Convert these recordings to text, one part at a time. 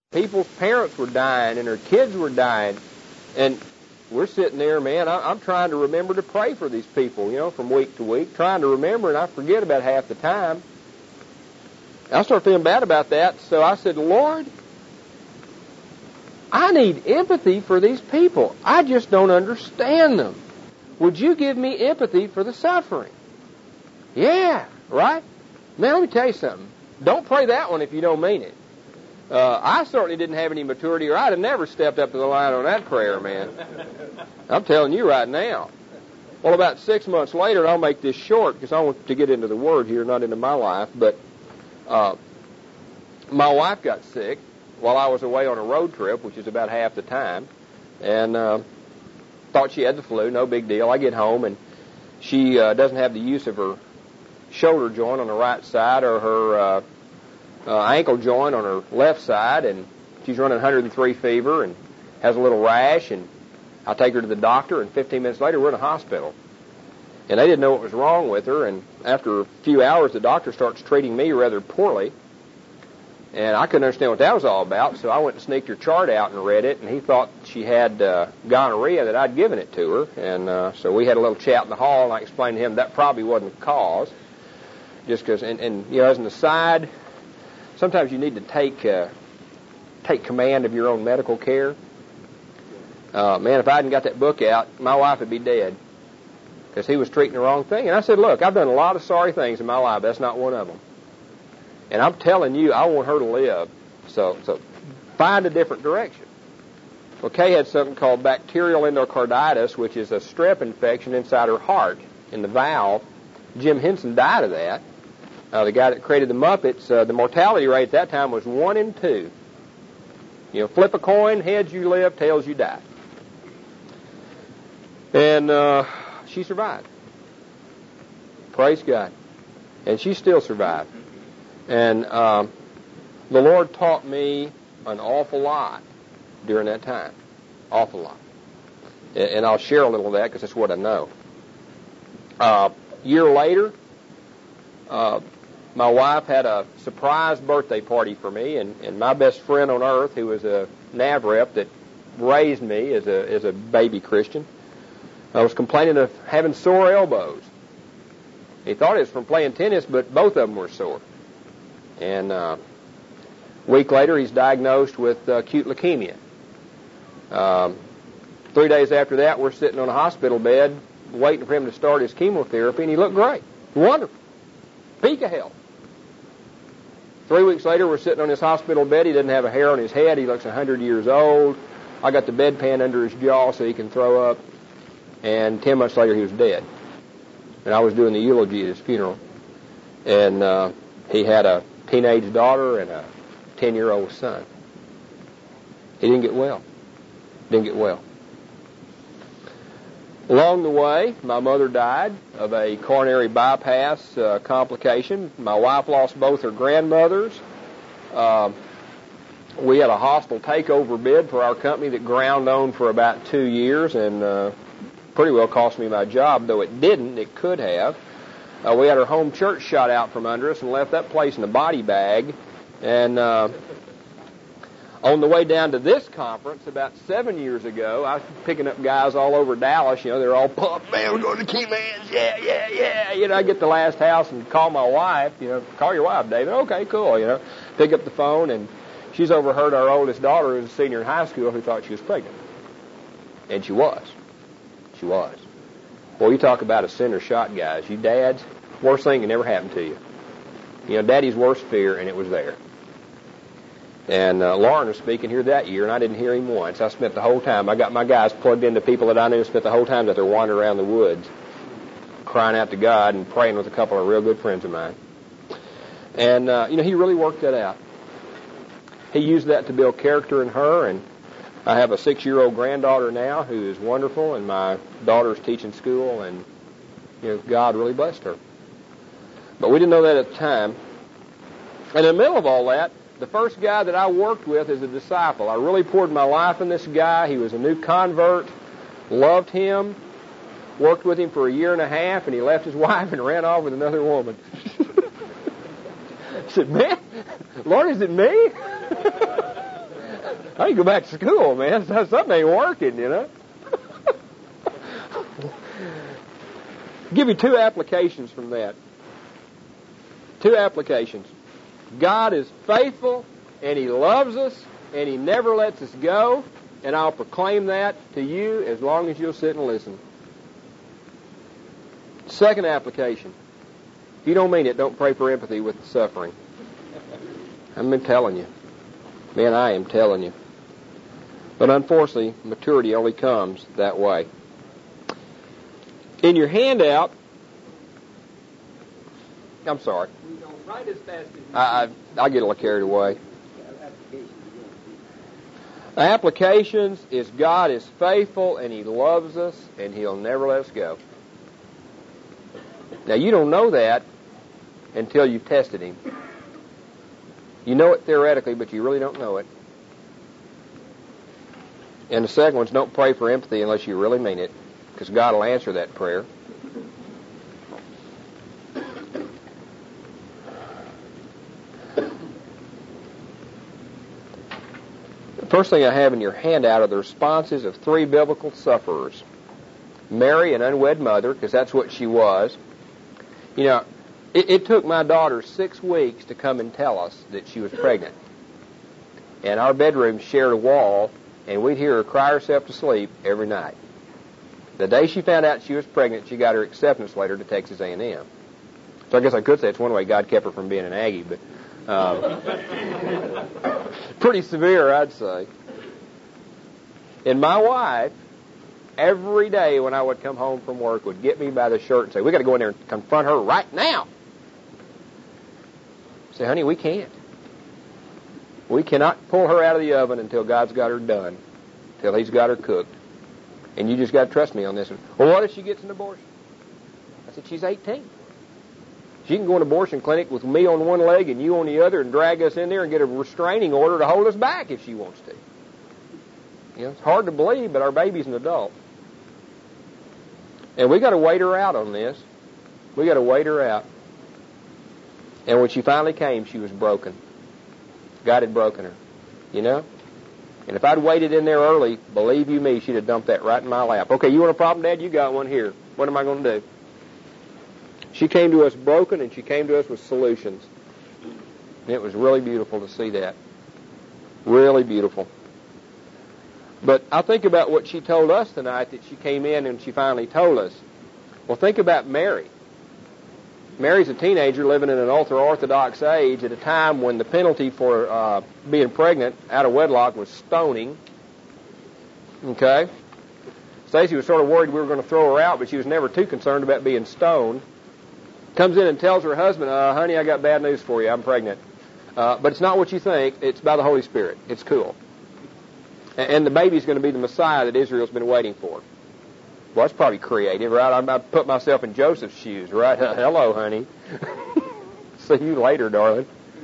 People's parents were dying and their kids were dying. And we're sitting there, man, I'm trying to remember to pray for these people, from week to week, trying to remember, and I forget about half the time. I started feeling bad about that, so I said, Lord, I need empathy for these people. I just don't understand them. Would you give me empathy for the suffering? Yeah, right? Now, let me tell you something. Don't pray that one if you don't mean it. I certainly didn't have any maturity, or I'd have never stepped up to the line on that prayer, man. I'm telling you right now. Well, about 6 months later, and I'll make this short because I want to get into the Word here, not into my life, but my wife got sick while I was away on a road trip, which is about half the time, and thought she had the flu, no big deal. I get home, and she doesn't have the use of her shoulder joint on the right side or her ankle joint on her left side, and she's running 103 fever and has a little rash, and I take her to the doctor, and 15 minutes later we're in a hospital. And they didn't know what was wrong with her, and after a few hours the doctor starts treating me rather poorly, and I couldn't understand what that was all about, so I went and sneaked her chart out and read it, and he thought she had gonorrhea, that I'd given it to her, and so we had a little chat in the hall, and I explained to him that probably wasn't the cause, just because, and as an aside, sometimes you need to take command of your own medical care. Man, if I hadn't got that book out, my wife would be dead, because he was treating the wrong thing. And I said, look, I've done a lot of sorry things in my life. That's not one of them. And I'm telling you, I want her to live. So find a different direction. Well, Kay had something called bacterial endocarditis, which is a strep infection inside her heart in the valve. Jim Henson died of that. The guy that created the Muppets, the mortality rate at that time was 1 in 2. Flip a coin, heads you live, tails you die. And she survived. Praise God. And she still survived. And the Lord taught me an awful lot during that time. Awful lot. And I'll share a little of that because that's what I know. A year later, my wife had a surprise birthday party for me, and my best friend on earth, who was a NAV rep that raised me as a baby Christian, I was complaining of having sore elbows. He thought it was from playing tennis, but both of them were sore. And a week later, he's diagnosed with acute leukemia. 3 days after that, we're sitting on a hospital bed waiting for him to start his chemotherapy, and he looked great. Wonderful. Peak of health. 3 weeks later, we're sitting on his hospital bed. He doesn't have a hair on his head. He looks 100 years old. I got the bedpan under his jaw so he can throw up. And 10 months later, he was dead. And I was doing the eulogy at his funeral. And he had a teenage daughter and a 10-year-old son. He didn't get well. Along the way, my mother died of a coronary bypass complication. My wife lost both her grandmothers. We had a hostile takeover bid for our company that ground on for about 2 years and pretty well cost me my job, though it didn't. It could have. We had our home church shot out from under us and left that place in a body bag. And on the way down to this conference about 7 years ago, I was picking up guys all over Dallas. They're all pumped. Man, we're going to Key Man's. Yeah. I get to the last house and call my wife. Call your wife, David. Okay, cool. Pick up the phone, and she's overheard our oldest daughter, who's a senior in high school, who thought she was pregnant. And she was. Boy, you talk about a center shot, guys. You dads, worst thing can ever happen to you. Daddy's worst fear, and it was there. And Lauren was speaking here that year, and I didn't hear him once. I spent the whole time. I got my guys plugged into people that I knew, spent the whole time that they're wandering around the woods, crying out to God and praying with a couple of real good friends of mine. And, he really worked that out. He used that to build character in her, and I have a 6-year-old granddaughter now who is wonderful, and my daughter's teaching school, and, God really blessed her. But we didn't know that at the time. And in the middle of all that, the first guy that I worked with as a disciple, I really poured my life in this guy. He was a new convert, loved him, worked with him for 1.5 years, and he left his wife and ran off with another woman. I said, man, Lord, is it me? I need to go back to school, man. Something ain't working, you know. Give you two applications from that. Two applications. God is faithful, and He loves us, and He never lets us go, and I'll proclaim that to you as long as you'll sit and listen. Second application. If you don't mean it, don't pray for empathy with the suffering. I've been telling you. Man, I am telling you. But unfortunately, maturity only comes that way. In your handout, I'm sorry. Right as fast as I get a little carried away. Applications is God is faithful and He loves us and He'll never let us go. Now, you don't know that until you've tested Him. You know it theoretically, but you really don't know it. And the second one's don't pray for empathy unless you really mean it, because God will answer that prayer. The first thing I have in your handout are the responses of three biblical sufferers. Mary, an unwed mother, because that's what she was. You know, it took my daughter 6 weeks to come and tell us that she was pregnant. And our bedroom shared a wall, and we'd hear her cry herself to sleep every night. The day she found out she was pregnant, she got her acceptance letter to Texas A&M. So I guess I could say it's one way God kept her from being an Aggie, but pretty severe, I'd say. And my wife, every day when I would come home from work, would get me by the shirt and say, "We got to go in there and confront her right now." I say, "Honey, we can't. We cannot pull her out of the oven until God's got her done, until He's got her cooked. And you just got to trust me on this one." Well, what if she gets an abortion? I said, "She's 18. She can go to an abortion clinic with me on one leg and you on the other and drag us in there and get a restraining order to hold us back if she wants to." You know, it's hard to believe, but our baby's an adult. And we got to wait her out on this. We got to wait her out. And when she finally came, she was broken. God had broken her, you know? And if I'd waited in there early, believe you me, she'd have dumped that right in my lap. "Okay, you want a problem, Dad? You got one here. What am I going to do?" She came to us broken, and she came to us with solutions. And it was really beautiful to see that. Really beautiful. But I think about what she told us tonight, that she came in and she finally told us. Well, think about Mary. Mary's a teenager living in an ultra-Orthodox age at a time when the penalty for being pregnant out of wedlock was stoning. Okay? Stacy was sort of worried we were going to throw her out, but she was never too concerned about being stoned. Comes in and tells her husband, "Honey, I got bad news for you. I'm pregnant." But it's not what you think. It's by the Holy Spirit. It's cool. And the baby's going to be the Messiah that Israel's been waiting for. Well, that's probably creative, right? I put myself in Joseph's shoes, right? "Hello, honey. See you later, darling."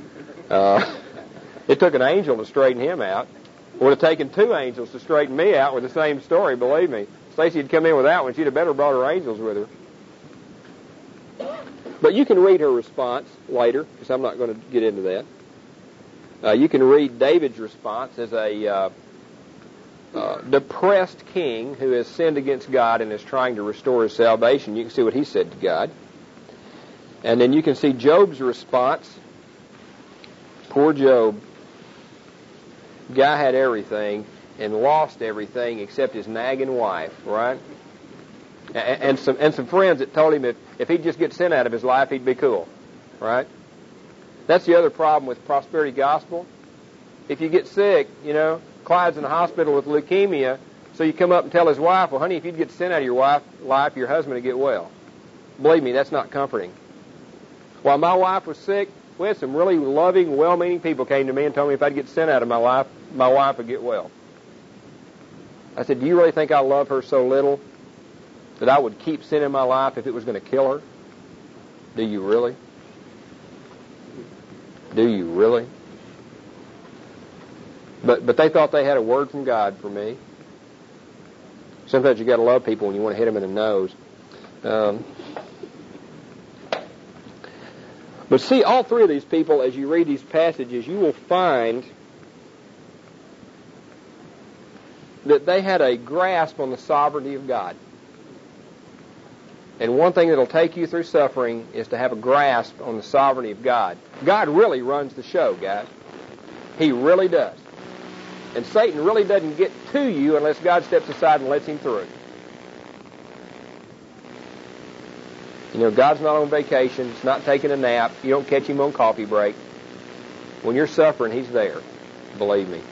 It took an angel to straighten him out. It would have taken 2 angels to straighten me out with the same story, believe me. Stacy had come in with that one. She'd have better brought her angels with her. But you can read her response later, because I'm not going to get into that. You can read David's response as a depressed king who has sinned against God and is trying to restore his salvation. You can see what he said to God. And then you can see Job's response. Poor Job. Guy had everything and lost everything except his nagging wife, right? And some friends that told him if he'd just get sin out of his life, he'd be cool, right? That's the other problem with prosperity gospel. If you get sick, you know, Clyde's in the hospital with leukemia, so you come up and tell his wife, "Well, honey, if you'd get sin out of your life, your husband would get well." Believe me, that's not comforting. While my wife was sick, we had some really loving, well-meaning people came to me and told me if I'd get sin out of my life, my wife would get well. I said, "Do you really think I love her so little that I would keep sin in my life if it was going to kill her? Do you really? Do you really?" But they thought they had a word from God for me. Sometimes you got to love people when you want to hit them in the nose. But see, all three of these people, as you read these passages, you will find that they had a grasp on the sovereignty of God. And one thing that will take you through suffering is to have a grasp on the sovereignty of God. God really runs the show, guys. He really does. And Satan really doesn't get to you unless God steps aside and lets him through. You know, God's not on vacation. He's not taking a nap. You don't catch him on coffee break. When you're suffering, he's there. Believe me.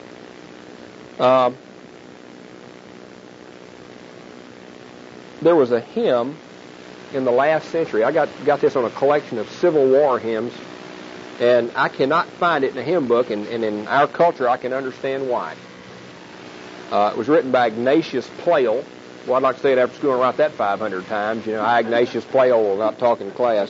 There was a hymn in the last century. I got this on a collection of Civil War hymns, and I cannot find it in a hymn book, and in our culture I can understand why. It was written by Ignatius Pleyel. Well, I'd like to say it after school and write that 500 times. You know, I, Ignatius Pleyel, will not talk in class.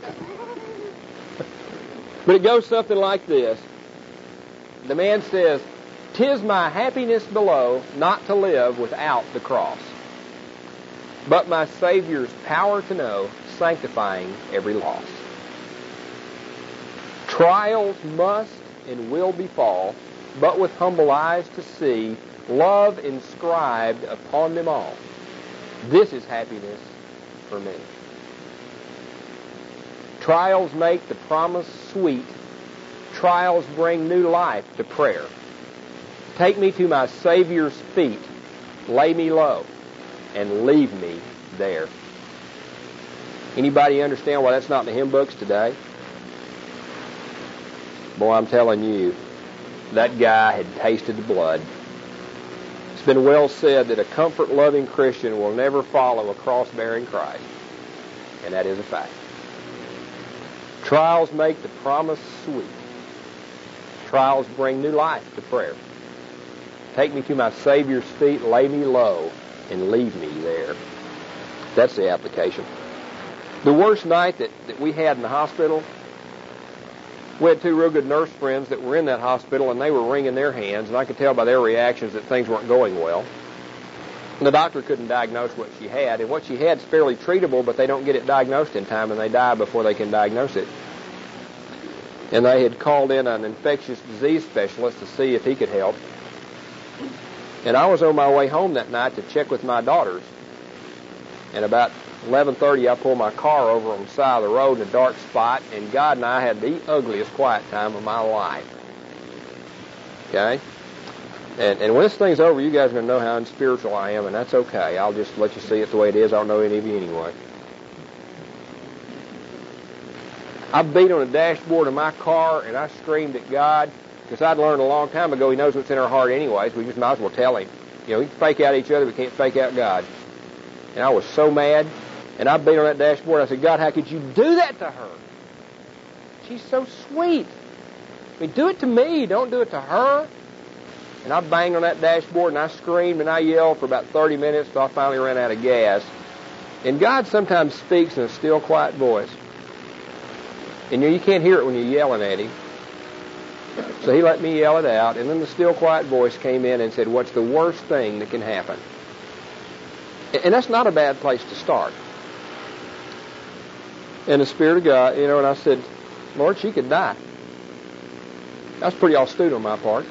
But it goes something like this. The man says, "'Tis my happiness below not to live without the cross, but my Savior's power to know, sanctifying every loss. Trials must and will befall, but with humble eyes to see love inscribed upon them all. This is happiness for me. Trials make the promise sweet. Trials bring new life to prayer. Take me to my Savior's feet. Lay me low and leave me there." Anybody understand why that's not in the hymn books today? Boy, I'm telling you, that guy had tasted the blood. It's been well said that a comfort-loving Christian will never follow a cross-bearing Christ. And that is a fact. Trials make the promise sweet. Trials bring new life to prayer. Take me to my Savior's feet, lay me low, and leave me there. That's the application. The worst night that we had in the hospital, we had two real good nurse friends that were in that hospital, and they were wringing their hands, and I could tell by their reactions that things weren't going well. And the doctor couldn't diagnose what she had, and what she had is fairly treatable, but they don't get it diagnosed in time, and they die before they can diagnose it. And they had called in an infectious disease specialist to see if he could help. And I was on my way home that night to check with my daughters. And about 11:30, I pulled my car over on the side of the road in a dark spot, and God and I had the ugliest quiet time of my life. Okay? And when this thing's over, you guys are going to know how unspiritual I am, and that's okay. I'll just let you see it the way it is. I don't know any of you anyway. I beat on the dashboard of my car, and I screamed at God, because I'd learned a long time ago He knows what's in our heart anyways. We just might as well tell Him. You know, we can fake out each other, we can't fake out God. And I was so mad, and I beat on that dashboard. I said, "God, how could you do that to her? She's so sweet. I mean, do it to me, don't do it to her." And I banged on that dashboard, and I screamed, and I yelled for about 30 minutes until I finally ran out of gas. And God sometimes speaks in a still, quiet voice. And you can't hear it when you're yelling at Him. So He let me yell it out, and then the still, quiet voice came in and said, "What's the worst thing that can happen?" And that's not a bad place to start. And the Spirit of God, you know, and I said, "Lord, she could die." That's pretty astute on my part.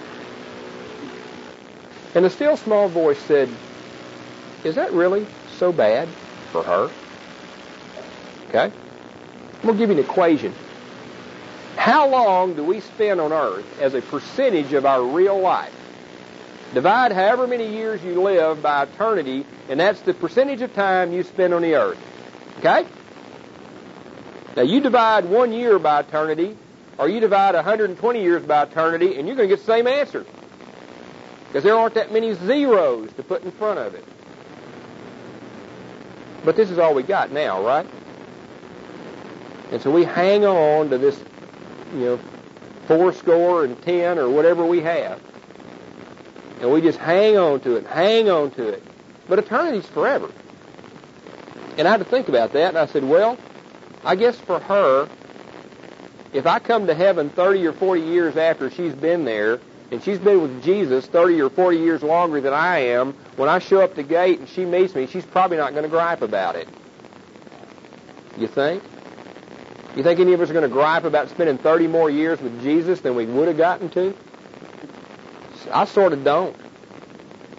And the still small voice said, "Is that really so bad for her?" Okay? I'm going to give you an equation. How long do we spend on earth as a percentage of our real life? Divide however many years you live by eternity, and that's the percentage of time you spend on the earth. Okay? Now, you divide 1 year by eternity, or you divide 120 years by eternity, and you're going to get the same answer. Because there aren't that many zeros to put in front of it. But this is all we got now, right? And so we hang on to this, 80 or whatever we have. And we just hang on to it. But eternity's forever. And I had to think about that, and I said, well, I guess for her, if I come to heaven 30 or 40 years after she's been there, and she's been with Jesus 30 or 40 years longer than I am, when I show up the gate and she meets me, she's probably not going to gripe about it. You think? You think any of us are going to gripe about spending 30 more years with Jesus than we would have gotten to? I sort of don't.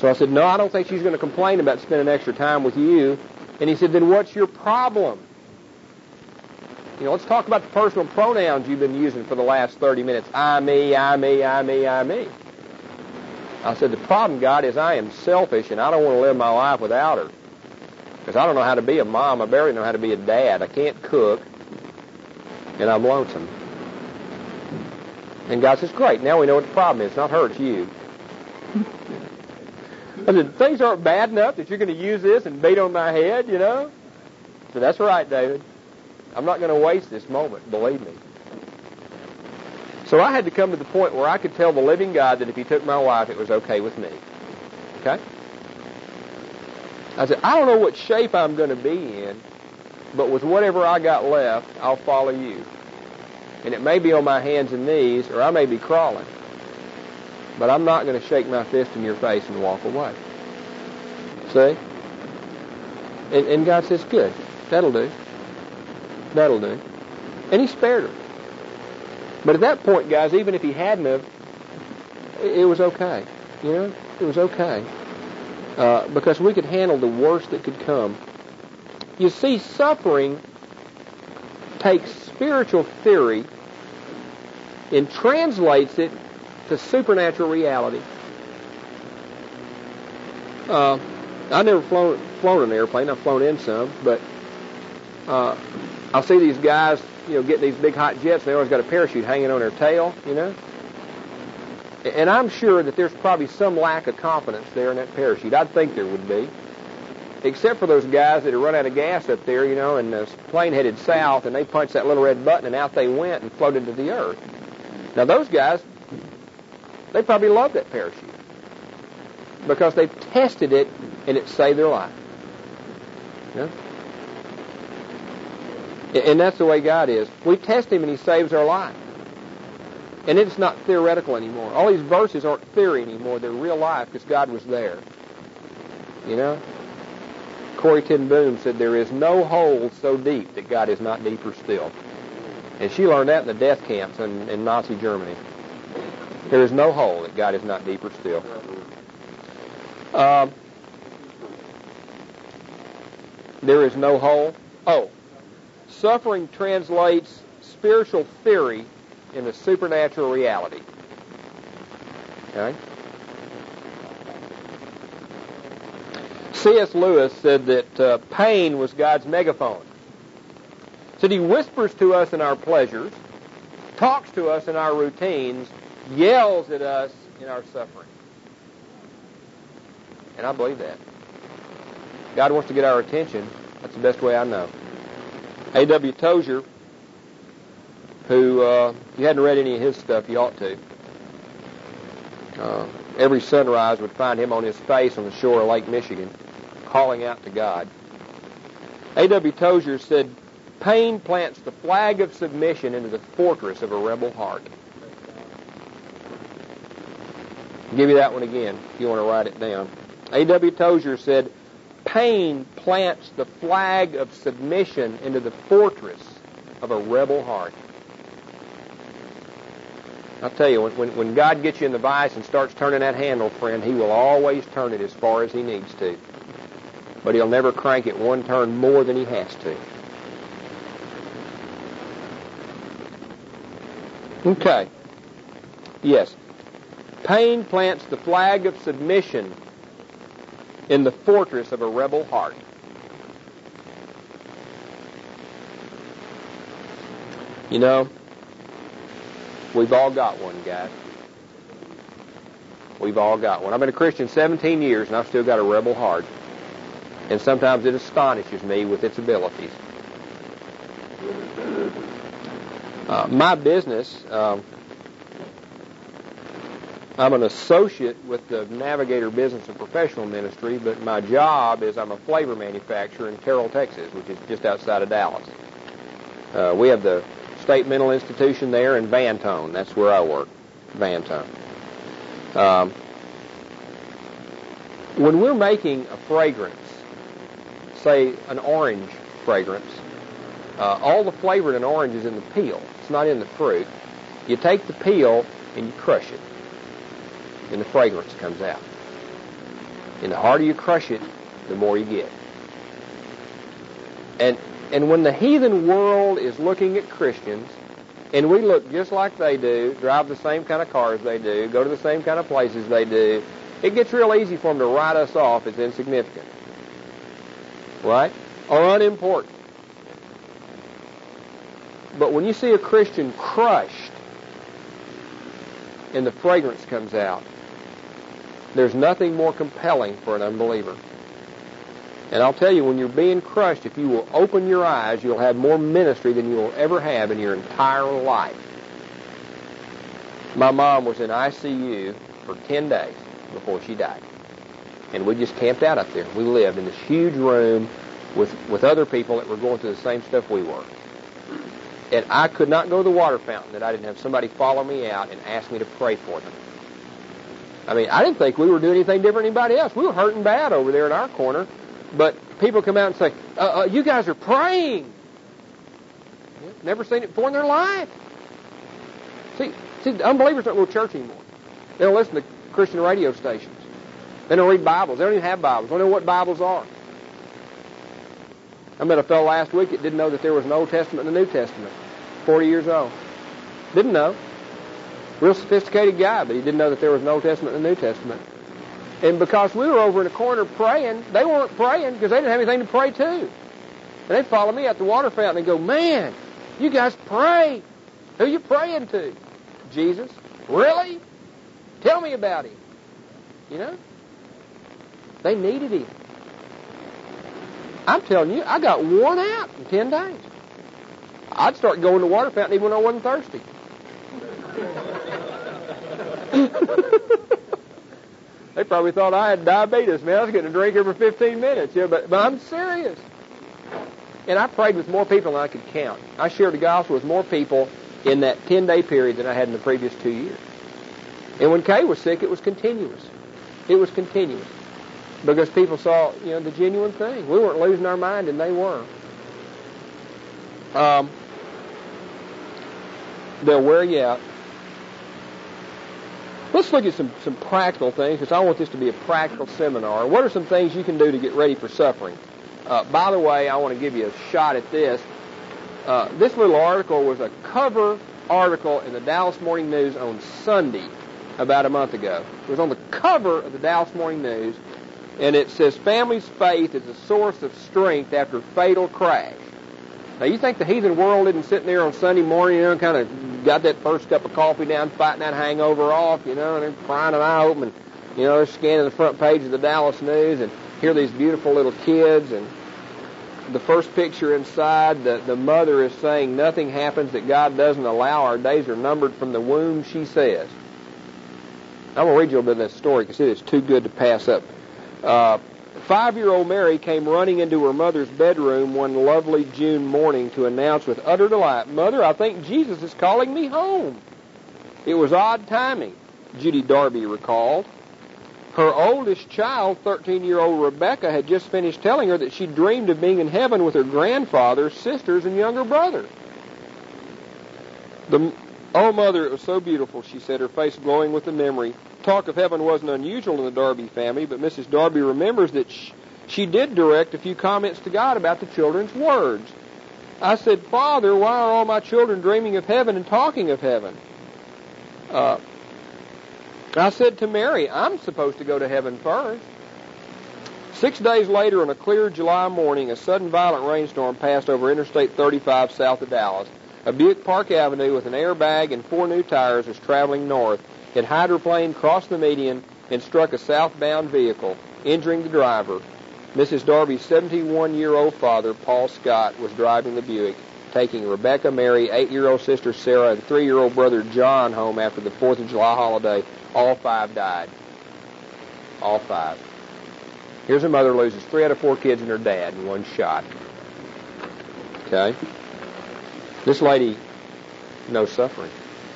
So I said, no, I don't think she's going to complain about spending extra time with you. And he said, then what's your problem? Let's talk about the personal pronouns you've been using for the last 30 minutes. I, me, I, me, I, me, I, me. I said, the problem, God, is I am selfish and I don't want to live my life without her. Because I don't know how to be a mom. I barely know how to be a dad. I can't cook. And I'm lonesome. And God says, great, now we know what the problem is. It's not her, it's you. I said, things aren't bad enough that you're going to use this and beat on my head, I said, that's right, David. I'm not going to waste this moment, believe me. So I had to come to the point where I could tell the living God that if he took my wife, it was okay with me. Okay? I said, I don't know what shape I'm going to be in, but with whatever I got left, I'll follow you. And it may be on my hands and knees, or I may be crawling. But I'm not going to shake my fist in your face and walk away. See? And God says, good. That'll do. That'll do. And he spared her. But at that point, guys, even if he hadn't have, it was okay. It was okay. Because we could handle the worst that could come. You see, suffering takes spiritual theory and translates it to supernatural reality. I've never flown an airplane. I've flown in some, but I see these guys, getting these big hot jets. They always got a parachute hanging on their tail, And I'm sure that there's probably some lack of confidence there in that parachute. I'd think there would be. Except for those guys that had run out of gas up there, and the plane headed south, and they punched that little red button, and out they went and floated to the earth. Now, those guys, they probably love that parachute because they've tested it, and it saved their life. And that's the way God is. We test him, and he saves our life. And it's not theoretical anymore. All these verses aren't theory anymore. They're real life because God was there. Corrie ten Boom said, there is no hole so deep that God is not deeper still. And she learned that in the death camps in Nazi Germany. There is no hole that God is not deeper still. There is no hole. Suffering translates spiritual theory into supernatural reality. Okay? C.S. Lewis said that pain was God's megaphone. Said he whispers to us in our pleasures, talks to us in our routines, yells at us in our suffering. And I believe that. God wants to get our attention. That's the best way I know. A.W. Tozier, who, if you hadn't read any of his stuff, you ought to. Every sunrise would find him on his face on the shore of Lake Michigan, calling out to God. A.W. Tozier said, pain plants the flag of submission into the fortress of a rebel heart. I'll give you that one again if you want to write it down. A.W. Tozier said, pain plants the flag of submission into the fortress of a rebel heart. I'll tell you, when God gets you in the vice and starts turning that handle, friend, he will always turn it as far as he needs to. But he'll never crank it one turn more than he has to. Okay. Yes. Pain plants the flag of submission in the fortress of a rebel heart. We've all got one, guys. We've all got one. I've been a Christian 17 years, and I've still got a rebel heart. And sometimes it astonishes me with its abilities. My business, I'm an associate with the Navigator Business and Professional Ministry, but my job is I'm a flavor manufacturer in Terrell, Texas, which is just outside of Dallas. We have the State Mental Institution there in Vantone. That's where I work, Vantone. When we're making a fragrance, say an orange fragrance, all the flavor in an orange is in the peel. It's not in the fruit. You take the peel and you crush it, and the fragrance comes out. And the harder you crush it, the more you get. And when the heathen world is looking at Christians, and we look just like they do, drive the same kind of cars they do, go to the same kind of places they do, it gets real easy for them to write us off as insignificant. Right? Or unimportant. But when you see a Christian crushed and the fragrance comes out, there's nothing more compelling for an unbeliever. And I'll tell you, when you're being crushed, if you will open your eyes, you'll have more ministry than you will ever have in your entire life. My mom was in ICU for 10 days before she died. And we just camped out up there. We lived in this huge room with other people that were going through the same stuff we were. And I could not go to the water fountain that I didn't have somebody follow me out and ask me to pray for them. I mean, I didn't think we were doing anything different than anybody else. We were hurting bad over there in our corner. But people come out and say, you guys are praying. Never seen it before in their life. See, unbelievers don't go to church anymore. They don't listen to Christian radio stations. They don't read Bibles. They don't even have Bibles. They don't know what Bibles are. I met a fellow last week that didn't know that there was an Old Testament and a New Testament. 40 years old. Didn't know. Real sophisticated guy, but he didn't know that there was an Old Testament and a New Testament. And because we were over in a corner praying, they weren't praying because they didn't have anything to pray to. And they'd follow me at the water fountain and go, man, you guys pray. Who you praying to? Jesus. Really? Tell me about him. You know? They needed him. I'm telling you, I got worn out in 10 days. I'd start going to the water fountain even when I wasn't thirsty. They probably thought I had diabetes, man. I was getting a drink every 15 minutes. Yeah, but I'm serious. And I prayed with more people than I could count. I shared the gospel with more people in that 10-day period than I had in the previous 2 years. And when Kay was sick, it was continuous. It was continuous. Because people saw, the genuine thing. We weren't losing our mind, and they were. They'll wear you out. Let's look at some practical things, because I want this to be a practical seminar. What are some things you can do to get ready for suffering? By the way, I want to give you a shot at this. This little article was a cover article in the Dallas Morning News on Sunday about a month ago. It was on the cover of the Dallas Morning News, and it says, "Family's faith is a source of strength after fatal crash." Now, you think the heathen world isn't sitting there on Sunday morning, kind of got that first cup of coffee down, fighting that hangover off, and they're crying an eye open, and, they're scanning the front page of the Dallas News, and here are these beautiful little kids, and the first picture inside, the mother is saying, "Nothing happens that God doesn't allow. Our days are numbered from the womb," she says. I'm going to read you a little bit of that story because it is too good to pass up. 5-year-old Mary came running into her mother's bedroom one lovely June morning to announce with utter delight, "Mother, I think Jesus is calling me home." It was odd timing, Judy Darby recalled. Her oldest child, 13-year-old Rebecca, had just finished telling her that she dreamed of being in heaven with her grandfather, sisters, and younger brother. "Oh, Mother, it was so beautiful," she said, her face glowing with the memory. Talk of heaven wasn't unusual in the Darby family, but Mrs. Darby remembers that she did direct a few comments to God about the children's words. "I said, 'Father, why are all my children dreaming of heaven and talking of heaven?' I said to Mary, 'I'm supposed to go to heaven first.'" 6 days later, on a clear July morning, a sudden violent rainstorm passed over Interstate 35 south of Dallas. A Buick Park Avenue with an airbag and 4 new tires was traveling north. It hydroplaned, crossed the median, and struck a southbound vehicle, injuring the driver. Mrs. Darby's 71-year-old father, Paul Scott, was driving the Buick, taking Rebecca, Mary, 8-year-old sister Sarah, and 3-year-old brother John home after the 4th of July holiday. All 5 died. All 5. Here's a mother loses 3 out of 4 kids and her dad in one shot. Okay? This lady knows suffering.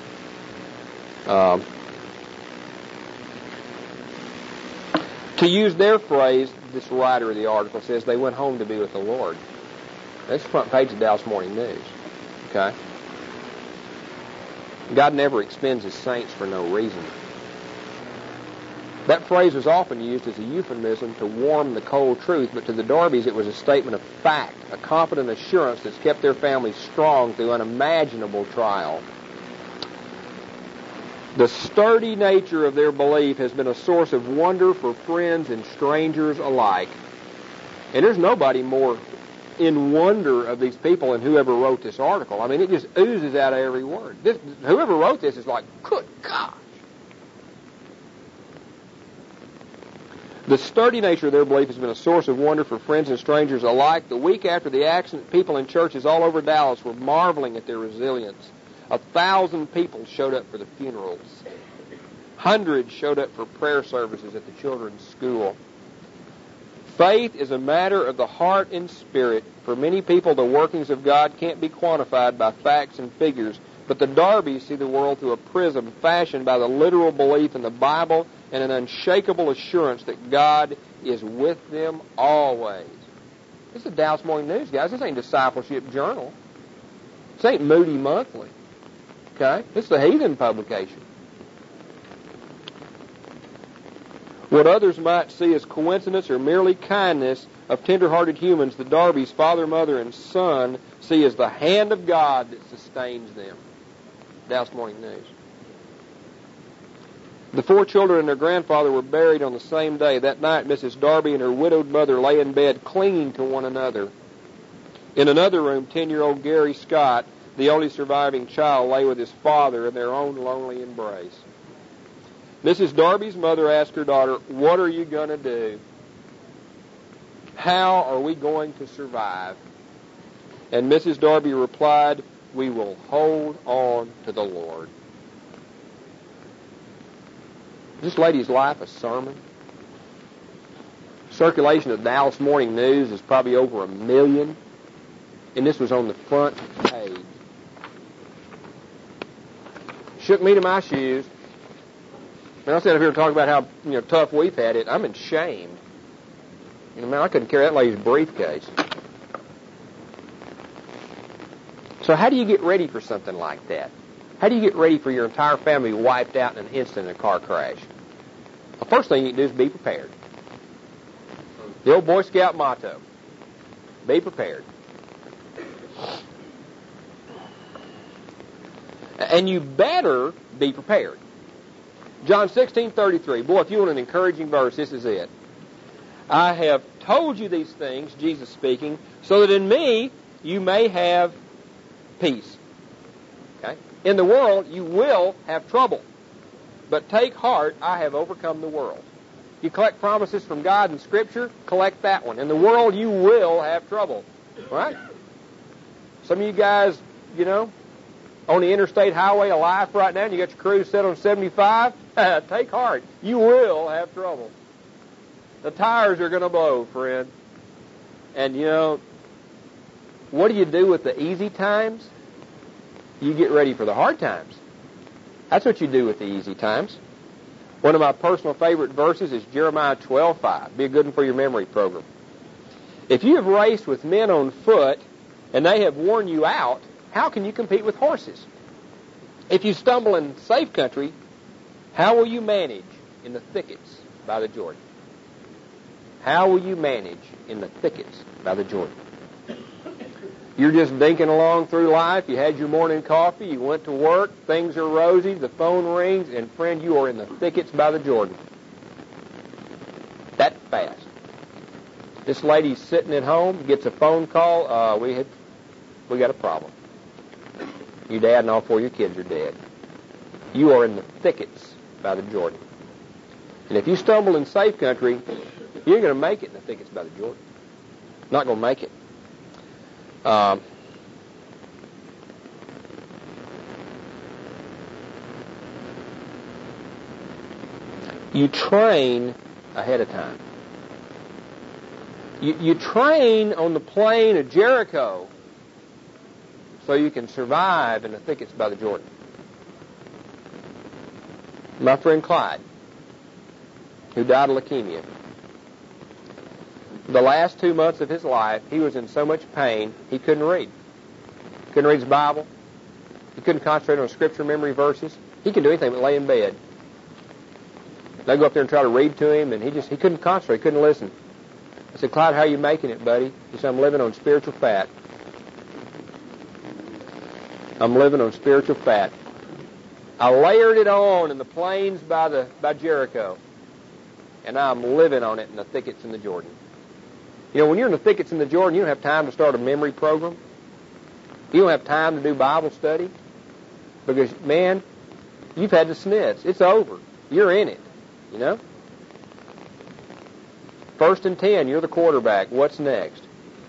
To use their phrase, this writer of the article says they went home to be with the Lord. That's the front page of Dallas Morning News. Okay? God never expends his saints for no reason. That phrase was often used as a euphemism to warm the cold truth, but to the Darbys it was a statement of fact, a confident assurance that's kept their family strong through unimaginable trial. The sturdy nature of their belief has been a source of wonder for friends and strangers alike. And there's nobody more in wonder of these people than whoever wrote this article. I mean, it just oozes out of every word. Whoever wrote this is like, good gosh. The sturdy nature of their belief has been a source of wonder for friends and strangers alike. The week after the accident, people in churches all over Dallas were marveling at their resilience. 1,000 people showed up for the funerals. Hundreds showed up for prayer services at the children's school. Faith is a matter of the heart and spirit. For many people, the workings of God can't be quantified by facts and figures, but the Darbys see the world through a prism fashioned by the literal belief in the Bible and an unshakable assurance that God is with them always. This is the Dallas Morning News, guys. This ain't Discipleship Journal. This ain't Moody Monthly. Okay? It's the heathen publication. What others might see as coincidence or merely kindness of tender-hearted humans, the Darbys, father, mother, and son, see as the hand of God that sustains them. Dallas Morning News. The 4 children and their grandfather were buried on the same day. That night, Mrs. Darby and her widowed mother lay in bed clinging to one another. In another room, 10-year-old Gary Scott, the only surviving child, lay with his father in their own lonely embrace. Mrs. Darby's mother asked her daughter, "What are you going to do? How are we going to survive?" And Mrs. Darby replied, "We will hold on to the Lord." Is this lady's life a sermon? Circulation of Dallas Morning News is probably over 1 million, and this was on the front page. Shook me to my shoes. Man, I stand up here and talk about how tough we've had it. I'm ashamed. Man, I couldn't carry that lady's briefcase. So how do you get ready for something like that? How do you get ready for your entire family wiped out in an instant in a car crash? The first thing you can do is be prepared. The old Boy Scout motto, be prepared. And you better be prepared. John 16:33. Boy, if you want an encouraging verse, this is it. I have told you these things, Jesus speaking, so that in me you may have peace. Okay? In the world you will have trouble. But take heart, I have overcome the world. You collect promises from God in Scripture, collect that one. In the world you will have trouble. Right? Some of you guys, on the interstate highway of life right now, and you got your cruise set on 75, take heart. You will have trouble. The tires are going to blow, friend. And, what do you do with the easy times? You get ready for the hard times. That's what you do with the easy times. One of my personal favorite verses is Jeremiah 12:5. Be a good one for your memory program. If you have raced with men on foot, and they have worn you out, how can you compete with horses? If you stumble in safe country, how will you manage in the thickets by the Jordan? How will you manage in the thickets by the Jordan? You're just dinking along through life. You had your morning coffee. You went to work. Things are rosy. The phone rings. And, friend, you are in the thickets by the Jordan. That fast. This lady's sitting at home, gets a phone call. We got a problem. Your dad and all 4 of your kids are dead. You are in the thickets by the Jordan. And if you stumble in safe country, you're going to make it in the thickets by the Jordan. Not going to make it. You train ahead of time. You train on the plain of Jericho so you can survive in the thickets by the Jordan. My friend Clyde, who died of leukemia, the last 2 months of his life, he was in so much pain, he couldn't read. Couldn't read his Bible. He couldn't concentrate on Scripture memory verses. He couldn't do anything but lay in bed. I'd go up there and try to read to him, and he couldn't concentrate, couldn't listen. I said, Clyde, how are you making it, buddy? He said, I'm living on spiritual fat. I'm living on spiritual fat. I layered it on in the plains by Jericho, and now I'm living on it in the thickets in the Jordan. You know, when you're in the thickets in the Jordan, you don't have time to start a memory program. You don't have time to do Bible study because, man, you've had the snitz. It's over. You're in it, you know. 1st and 10, you're the quarterback. What's next?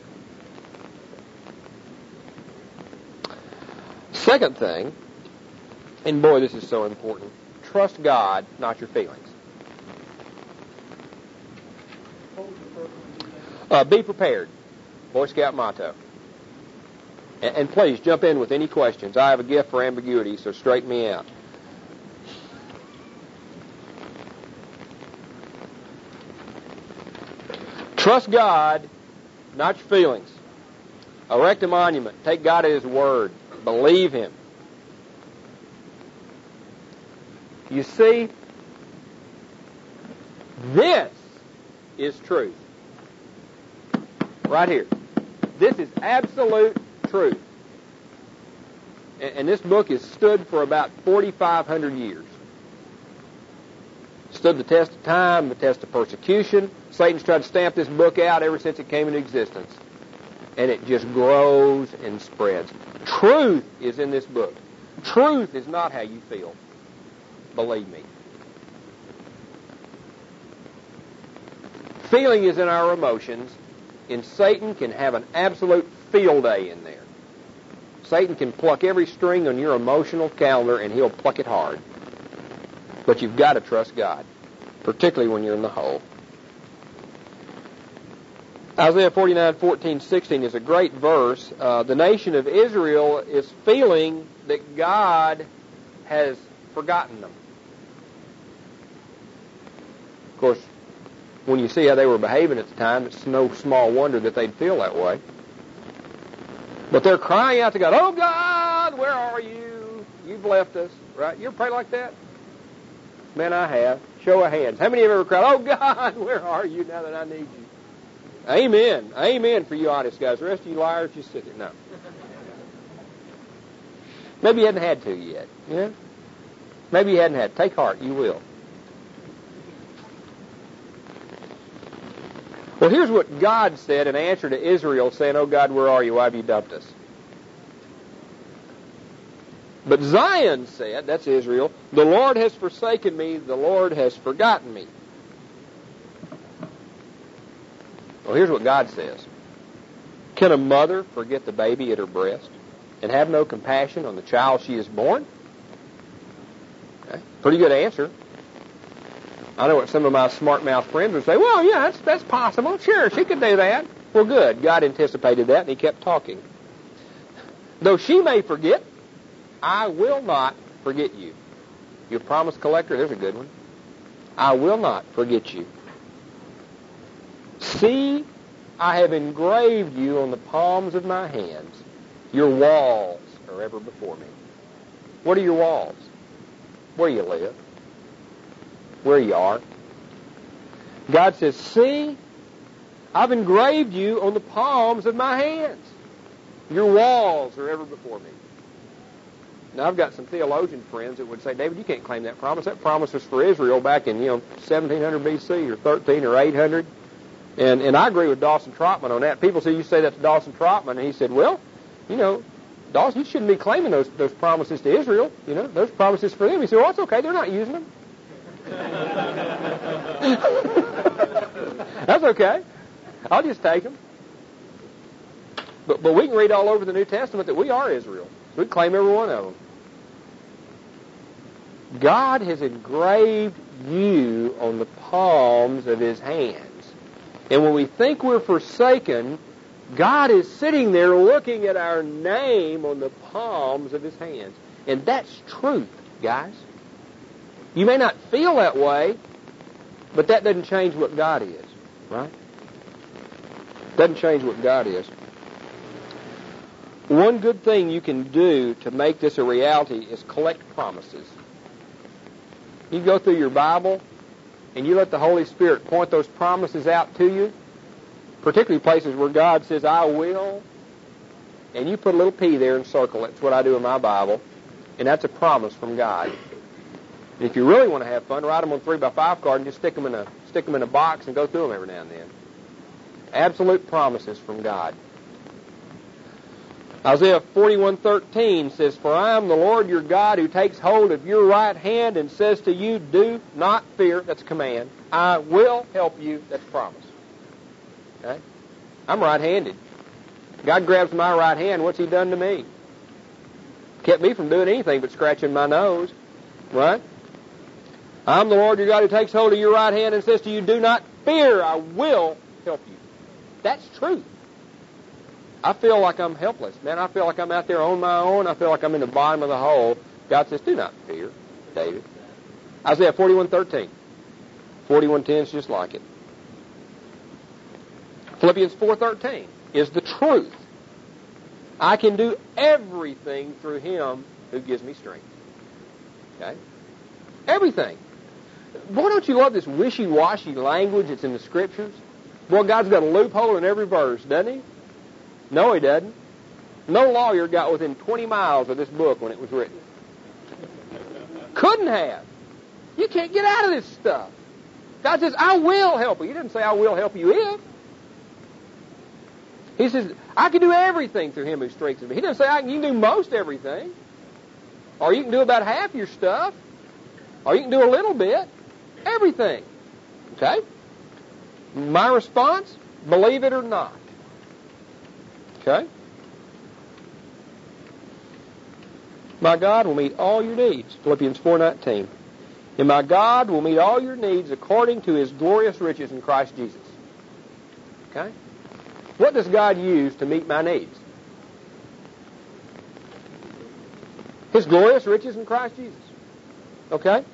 Second thing, and boy, this is so important, trust God, not your feelings. Be prepared. Boy Scout motto. And please, jump in with any questions. I have a gift for ambiguity, so straighten me out. Trust God, not your feelings. Erect a monument. Take God at His word. Believe Him. You see, this is truth. Right here. This is absolute truth. And this book has stood for about 4,500 years. Stood the test of time, the test of persecution. Satan's tried to stamp this book out ever since it came into existence. And it just grows and spreads. Truth is in this book. Truth is not how you feel. Believe me. Feeling is in our emotions, and Satan can have an absolute field day in there. Satan can pluck every string on your emotional calendar, and he'll pluck it hard. But you've got to trust God, particularly when you're in the hole. Isaiah 49:14-16 is a great verse. The nation of Israel is feeling that God has forgotten them. Of course, when you see how they were behaving at the time, it's no small wonder that they'd feel that way. But they're crying out to God, "Oh God, where are you? You've left us." Right? You ever pray like that? Man, I have. Show of hands. How many have ever cried, "Oh God, where are you now that I need you?" Amen. Amen for you honest guys. The rest of you liars, just sit there. No. Maybe you hadn't had to yet. Yeah? Maybe you hadn't had. Take heart. You will. Well, here's what God said in answer to Israel saying, "Oh God, where are you? Why have you dumped us?" But Zion said, that's Israel, "The Lord has forsaken me. The Lord has forgotten me." Well, here's what God says. Can a mother forget the baby at her breast and have no compassion on the child she has born? Okay. Pretty good answer. I know what some of my smart-mouth friends would say, "Well, yeah, that's possible. Sure, she could do that." Well, good. God anticipated that, and He kept talking. "Though she may forget, I will not forget you." Your promise collector, there's a good one. I will not forget you. See, I have engraved you on the palms of my hands. Your walls are ever before me. What are your walls? Where you live. Where you are. God says, see, I've engraved you on the palms of my hands. Your walls are ever before me. Now, I've got some theologian friends that would say, "David, you can't claim that promise. That promise was for Israel back in, 1700 BC or 13 or 800. And I agree with Dawson Trotman on that. People say, "You say that to Dawson Trotman." And he said, "Well, Dawson, you shouldn't be claiming those promises to Israel. Those promises for them." He said, "Well, it's okay. They're not using them." That's okay. I'll just take them. But we can read all over the New Testament that we are Israel. We claim every one of them. God has engraved you on the palms of His hands. And when we think we're forsaken, God is sitting there looking at our name on the palms of His hands. And that's truth, guys. You may not feel that way, but that doesn't change what God is, right? Doesn't change what God is. One good thing you can do to make this a reality is collect promises. You go through your Bible and you let the Holy Spirit point those promises out to you, particularly places where God says, I will, and you put a little P there and circle it. That's what I do in my Bible, and that's a promise from God. And if you really want to have fun, write them on 3x5 card and just stick them in a box and go through them every now and then. Absolute promises from God. Isaiah 41:13 says, For I am the Lord your God who takes hold of your right hand and says to you, do not fear. That's a command. I will help you. That's a promise. Okay? I'm right-handed. God grabs my right hand. What's He done to me? Kept me from doing anything but scratching my nose. Right? I'm the Lord your God who takes hold of your right hand and says to you, do not fear. I will help you. That's truth. I feel like I'm helpless. Man, I feel like I'm out there on my own. I feel like I'm in the bottom of the hole. God says, do not fear, David. Isaiah 41:13. 41:10 is just like it. Philippians 4:13 is the truth. I can do everything through Him who gives me strength. Okay? Everything. Boy, don't you love this wishy-washy language that's in the Scriptures? Boy, God's got a loophole in every verse, doesn't He? No, He doesn't. No lawyer got within 20 miles of this book when it was written. Couldn't have. You can't get out of this stuff. God says, I will help you. He didn't say, I will help you if. He says, I can do everything through Him who strengthens me. He doesn't say, you can do most everything. Or you can do about half your stuff. Or you can do a little bit. Everything. Okay? My response, believe it or not. Okay? My God will meet all your needs. Philippians 4:19. And my God will meet all your needs according to His glorious riches in Christ Jesus. Okay? What does God use to meet my needs? His glorious riches in Christ Jesus. Okay?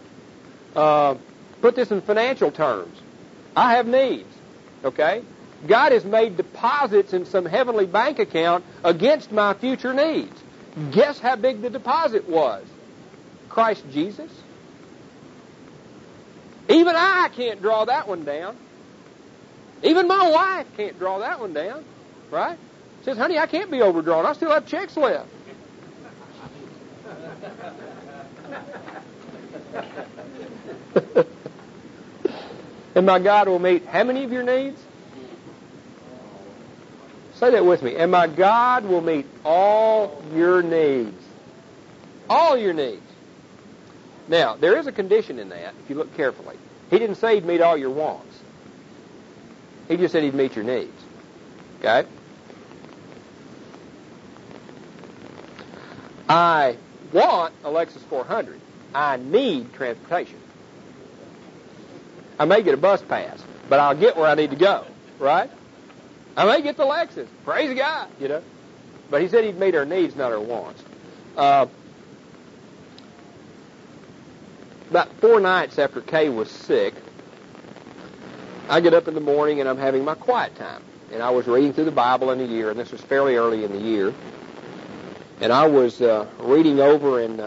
Put this in financial terms. I have needs. Okay? God has made deposits in some heavenly bank account against my future needs. Guess how big the deposit was? Christ Jesus. Even I can't draw that one down. Even my wife can't draw that one down. Right? She says, honey, I can't be overdrawn. I still have checks left. And my God will meet how many of your needs? Say that with me. And my God will meet all your needs. All your needs. Now, there is a condition in that, if you look carefully. He didn't say He'd meet all your wants. He just said He'd meet your needs. Okay? I want a Lexus 400. I need transportation. I may get a bus pass, but I'll get where I need to go. Right? I may get the Lexus. Praise God, you know. But He said He'd meet our needs, not our wants. About 4 nights after Kay was sick, I get up in the morning and I'm having my quiet time. And I was reading through the Bible in a year, and this was fairly early in the year. And I was reading over in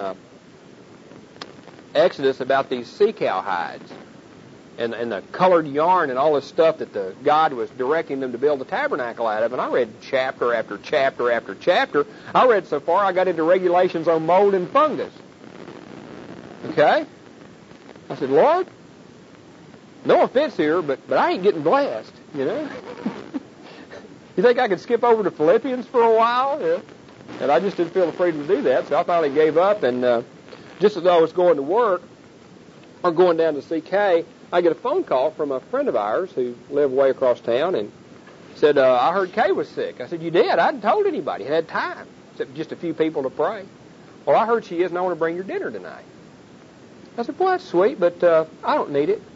Exodus about these sea cow hides. And the colored yarn and all this stuff that God was directing them to build the tabernacle out of. And I read chapter after chapter after chapter. I read so far I got into regulations on mold and fungus. Okay? I said, Lord, no offense here, but I ain't getting blessed, you know? You think I could skip over to Philippians for a while? Yeah. And I just didn't feel the freedom to do that, so I finally gave up. And just as I was going to work or going down to see Kay, I get a phone call from a friend of ours who lived way across town and said, I heard Kay was sick. I said, you did? I hadn't told anybody. I had time, except just a few people to pray. Well, I heard she is, and I want to bring your dinner tonight. I said, boy, that's sweet, but I don't need it.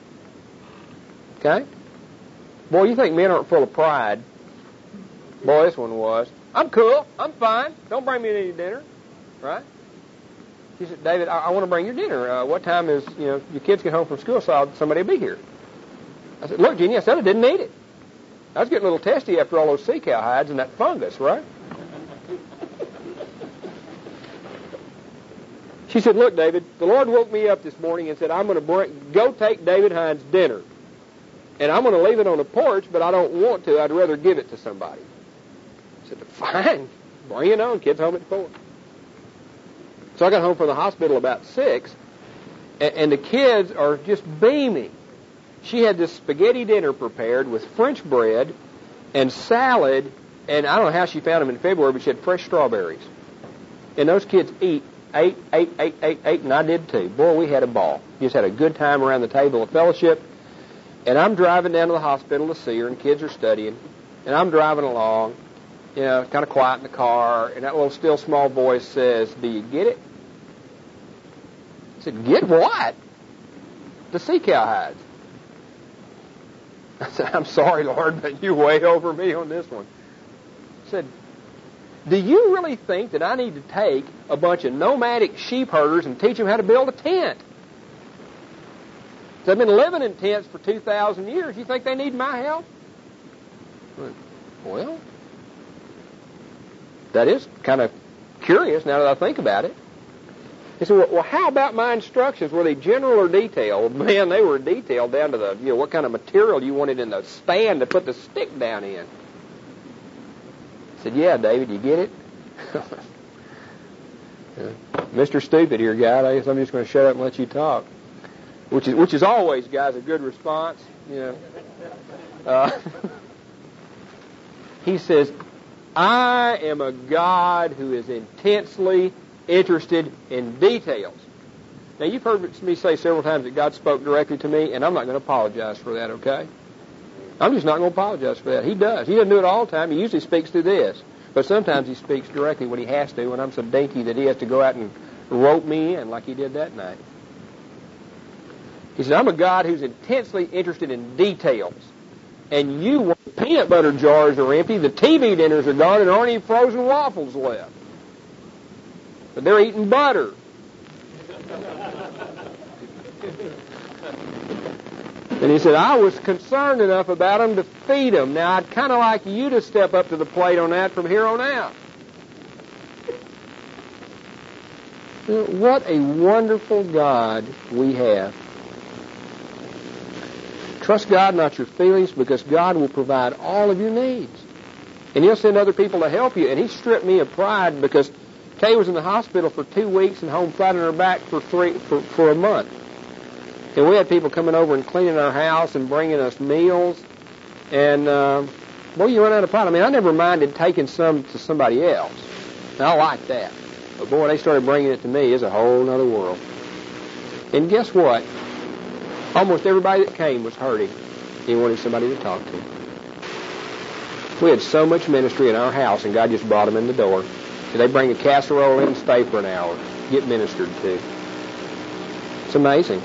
Okay? Boy, you think men aren't full of pride. Boy, this one was. I'm cool. I'm fine. Don't bring me any dinner. Right? She said, David, I want to bring your dinner. What time is, your kids get home from school, so somebody will be here. I said, look, Jeannie, I said I didn't need it. I was getting a little testy after all those sea cow hides and that fungus, right? She said, look, David, the Lord woke me up this morning and said, I'm going to go take David Hines dinner. And I'm going to leave it on the porch, but I don't want to. I'd rather give it to somebody. I said, fine. Bring it on. Kid's home at 4. So I got home from the hospital about 6, and the kids are just beaming. She had this spaghetti dinner prepared with French bread and salad, and I don't know how she found them in February, but she had fresh strawberries. And those kids ate, and I did too. Boy, we had a ball. Just had a good time around the table of fellowship. And I'm driving down to the hospital to see her, and kids are studying. And I'm driving along, kind of quiet in the car, and that little still small voice says, do you get it? I said, get what? The sea cow hides. I said, I'm sorry, Lord, but you way over me on this one. I said, do you really think that I need to take a bunch of nomadic sheep herders and teach them how to build a tent? They've been living in tents for 2,000 years. You think they need my help? Well, that is kind of curious now that I think about it. He said, well, how about my instructions? Were they general or detailed? Man, they were detailed down to the, what kind of material you wanted in the stand to put the stick down in. I said, yeah, David, you get it? Mr. Stupid here, guy. I guess I'm just going to shut up and let you talk. Which is always, guys, a good response. He says, I am a God who is intensely interested in details. Now, you've heard me say several times that God spoke directly to me, and I'm not going to apologize for that, okay? I'm just not going to apologize for that. He does. He doesn't do it all the time. He usually speaks through this. But sometimes he speaks directly when he has to, and I'm so dinky that he has to go out and rope me in like he did that night. He said, I'm a God who's intensely interested in details. And the peanut butter jars are empty, the TV dinners are gone, and there aren't any frozen waffles left. But they're eating butter. And he said, I was concerned enough about them to feed them. Now, I'd kind of like you to step up to the plate on that from here on out. What a wonderful God we have. Trust God, not your feelings, because God will provide all of your needs. And He'll send other people to help you. And He stripped me of pride because Kay was in the hospital for 2 weeks and home flat on her back for a month. And we had people coming over and cleaning our house and bringing us meals. And, boy, you run out of pride. I mean, I never minded taking some to somebody else. And I like that. But, boy, they started bringing it to me. It's a whole other world. And guess what? Almost everybody that came was hurting. He wanted somebody to talk to. We had so much ministry in our house, and God just brought them in the door. So they bring a casserole in and stay for an hour, get ministered to. It's amazing.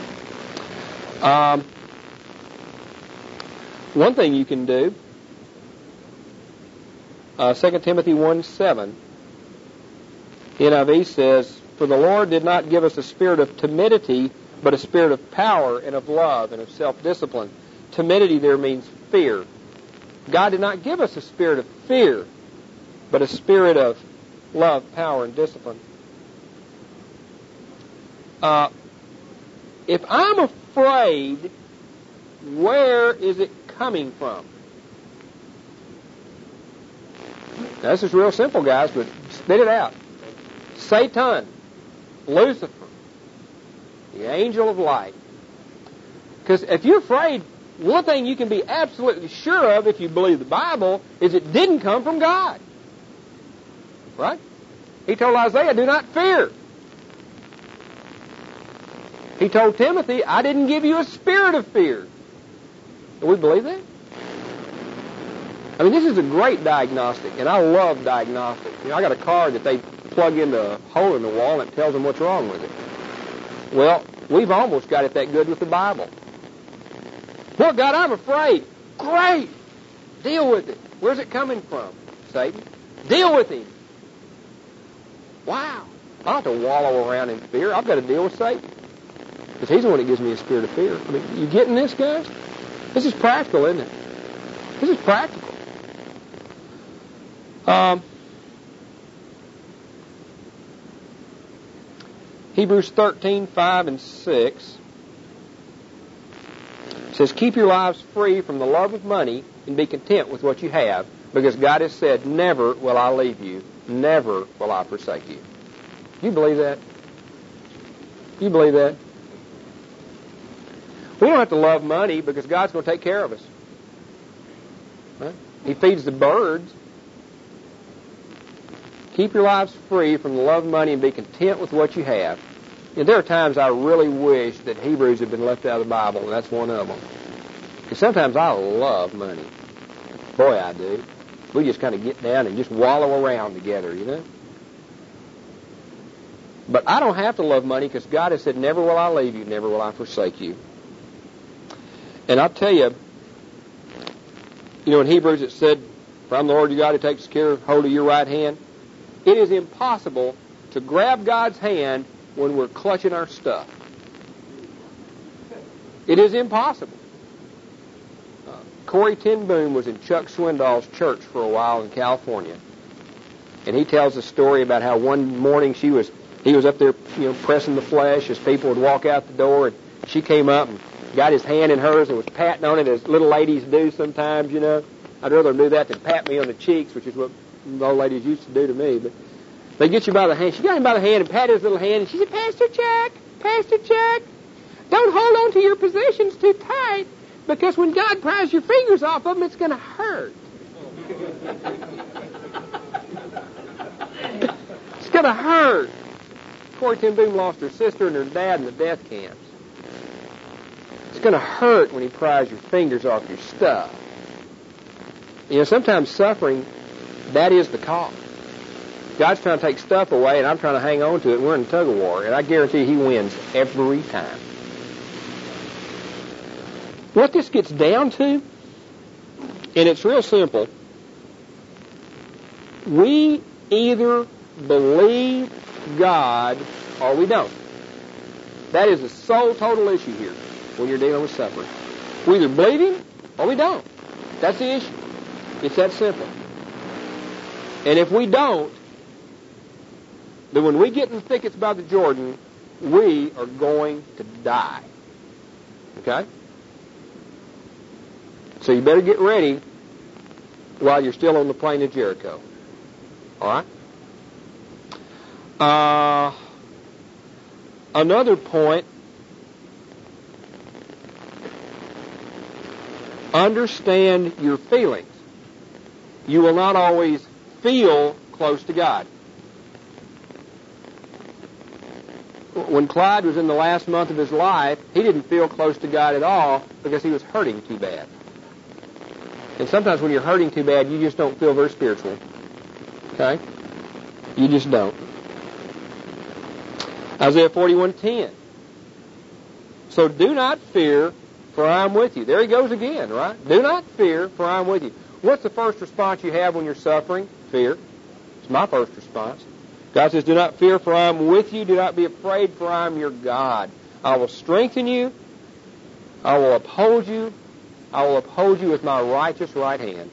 One thing you can do, 2 Timothy 1:7, NIV says, for the Lord did not give us a spirit of timidity, but a spirit of power and of love and of self-discipline. Timidity there means fear. God did not give us a spirit of fear, but a spirit of love, power, and discipline. If I'm afraid, where is it coming from? Now, this is real simple, guys, but spit it out. Satan, Lucifer, the angel of light. Because if you're afraid, one thing you can be absolutely sure of if you believe the Bible is it didn't come from God. Right? He told Isaiah, do not fear. He told Timothy, I didn't give you a spirit of fear. Do we believe that? I mean, this is a great diagnostic, and I love diagnostics. I got a card that they plug into a hole in the wall and it tells them what's wrong with it. Well, we've almost got it that good with the Bible. Well, God, I'm afraid. Great. Deal with it. Where's it coming from? Satan. Deal with him. Wow. I don't have to wallow around in fear. I've got to deal with Satan. Because he's the one that gives me a spirit of fear. I mean, you getting this, guys? This is practical, isn't it? This is practical. Hebrews 13:5 and 6 says, keep your lives free from the love of money and be content with what you have, because God has said, never will I leave you, never will I forsake you. Do you believe that? Do you believe that? We don't have to love money because God's going to take care of us. Right? He feeds the birds. Keep your lives free from the love of money and be content with what you have. And there are times I really wish that Hebrews had been left out of the Bible, and that's one of them. Because sometimes I love money. Boy, I do. We just kind of get down and just wallow around together, you know. But I don't have to love money because God has said, never will I leave you, never will I forsake you. And I'll tell you, in Hebrews it said, for I'm the Lord your God who takes hold of your right hand. It is impossible to grab God's hand when we're clutching our stuff. It is impossible. Corey Ten Boom was in Chuck Swindoll's church for a while in California. And he tells a story about how one morning he was up there, pressing the flesh as people would walk out the door, and she came up and got his hand in hers and was patting on it as little ladies do sometimes, I'd rather do that than pat me on the cheeks, which is what the old ladies used to do to me. But they get you by the hand. She got him by the hand and patted his little hand, and she said, Pastor Chuck, don't hold on to your positions too tight, because when God pries your fingers off of them, it's going to hurt. It's going to hurt. Corey Ten Boom lost her sister and her dad in the death camps. It's going to hurt when he pries your fingers off your stuff. Sometimes suffering, that is the cause. God's trying to take stuff away, and I'm trying to hang on to it, and we're in a tug-of-war, and I guarantee he wins every time. What this gets down to, and it's real simple, we either believe God or we don't. That is the sole total issue here when you're dealing with suffering. We either believe Him or we don't. That's the issue. It's that simple. And if we don't, then when we get in the thickets by the Jordan, we are going to die. Okay? So you better get ready while you're still on the plain of Jericho. All right? Another point, understand your feelings. You will not always feel close to God. When Clyde was in the last month of his life, he didn't feel close to God at all because he was hurting too bad. And sometimes when you're hurting too bad, you just don't feel very spiritual. Okay? You just don't. Isaiah 41:10. So do not fear, for I am with you. There he goes again, right? Do not fear, for I am with you. What's the first response you have when you're suffering? Fear. It's my first response. God says, do not fear, for I am with you. Do not be afraid, for I am your God. I will strengthen you. I will uphold you. I will uphold you with my righteous right hand.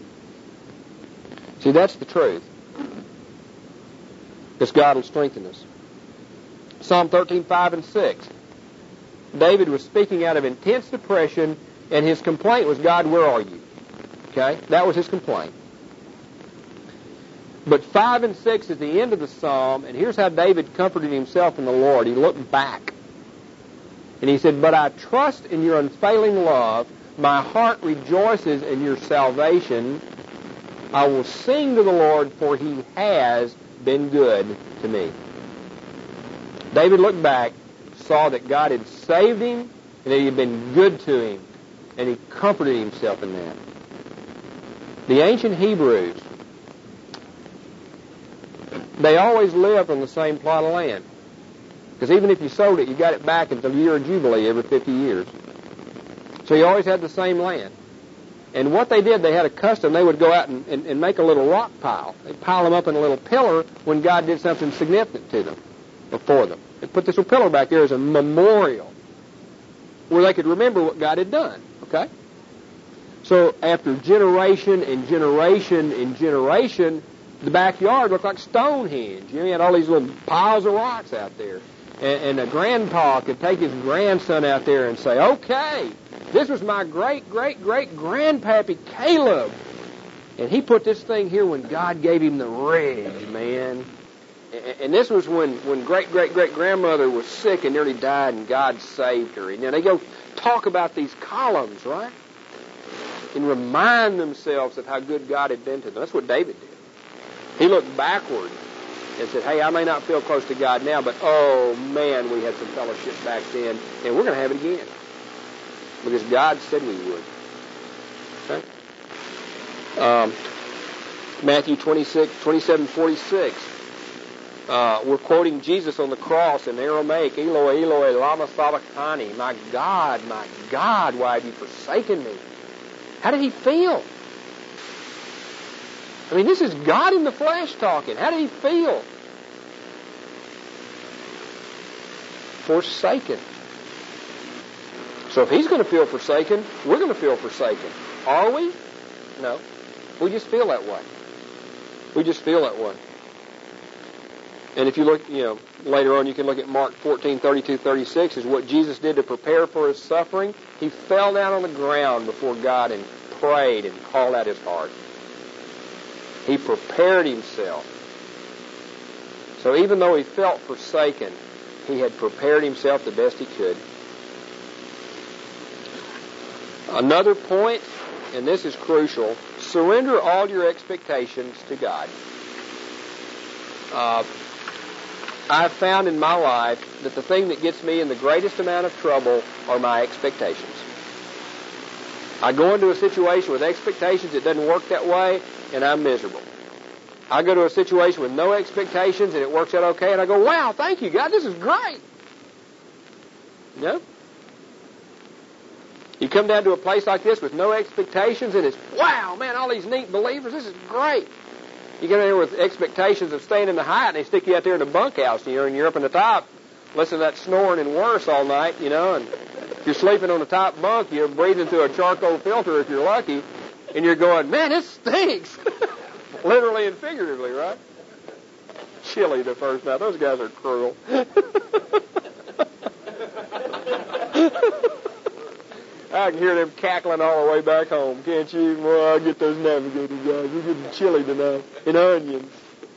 See, that's the truth. Because God will strengthen us. Psalm 13:5 and 6. David was speaking out of intense depression, and his complaint was, God, where are you? Okay? That was his complaint. But 5 and 6 is the end of the psalm, and here's how David comforted himself in the Lord. He looked back, and he said, but I trust in your unfailing love. My heart rejoices in your salvation. I will sing to the Lord, for he has been good to me. David looked back, saw that God had saved him, and that he had been good to him, and he comforted himself in that. The ancient Hebrews, they always lived on the same plot of land. Because even if you sold it, you got it back until the year of Jubilee every 50 years. So you always had the same land. And what they did, they had a custom. They would go out and make a little rock pile. They'd pile them up in a little pillar when God did something significant to them or for them. They'd put this little pillar back there as a memorial where they could remember what God had done. Okay? So after generation and generation and generation, the backyard looked like Stonehenge. You had all these little piles of rocks out there. And a grandpa could take his grandson out there and say, okay, this was my great-great-great-grandpappy Caleb. And he put this thing here when God gave him the ridge, man. And this was when great-great-great-grandmother was sick and nearly died, and God saved her. And then they go talk about these columns, right? And remind themselves of how good God had been to them. That's what David did. He looked backward and said, hey, I may not feel close to God now, but oh, man, we had some fellowship back then, and we're going to have it again. Because God said we would. Okay? Matthew 27:46. We're quoting Jesus on the cross in Aramaic, Eloi, Eloi, lama sabachthani. My God, why have you forsaken me? How did he feel? I mean, this is God in the flesh talking. How did he feel? Forsaken. So if he's going to feel forsaken, we're going to feel forsaken. Are we? No. We just feel that way. We just feel that way. And if you look, later on you can look at Mark 14:32-36 is what Jesus did to prepare for his suffering. He fell down on the ground before God and prayed and called out his heart. He prepared himself. So even though he felt forsaken, he had prepared himself the best he could. Another point, and this is crucial, surrender all your expectations to God. I've found in my life that the thing that gets me in the greatest amount of trouble are my expectations. I go into a situation with expectations, it doesn't work that way, and I'm miserable. I go to a situation with no expectations, and it works out okay, and I go, wow, thank you, God, this is great. No? You come down to a place like this with no expectations, and it's, wow, man, all these neat believers, this is great. You get in there with expectations of staying in the height, and they stick you out there in the bunkhouse, and you're up in the top, listening to that snoring and worse all night, and if you're sleeping on the top bunk, you're breathing through a charcoal filter if you're lucky, and you're going, man, this stinks. Literally and figuratively, right? Chilly the first night. Those guys are cruel. I can hear them cackling all the way back home, can't you? Well, I'll get those navigators guys. We're getting chilly tonight. And onions.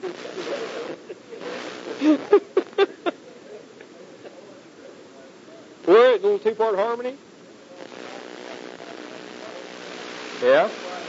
What? A little two-part harmony? Yeah?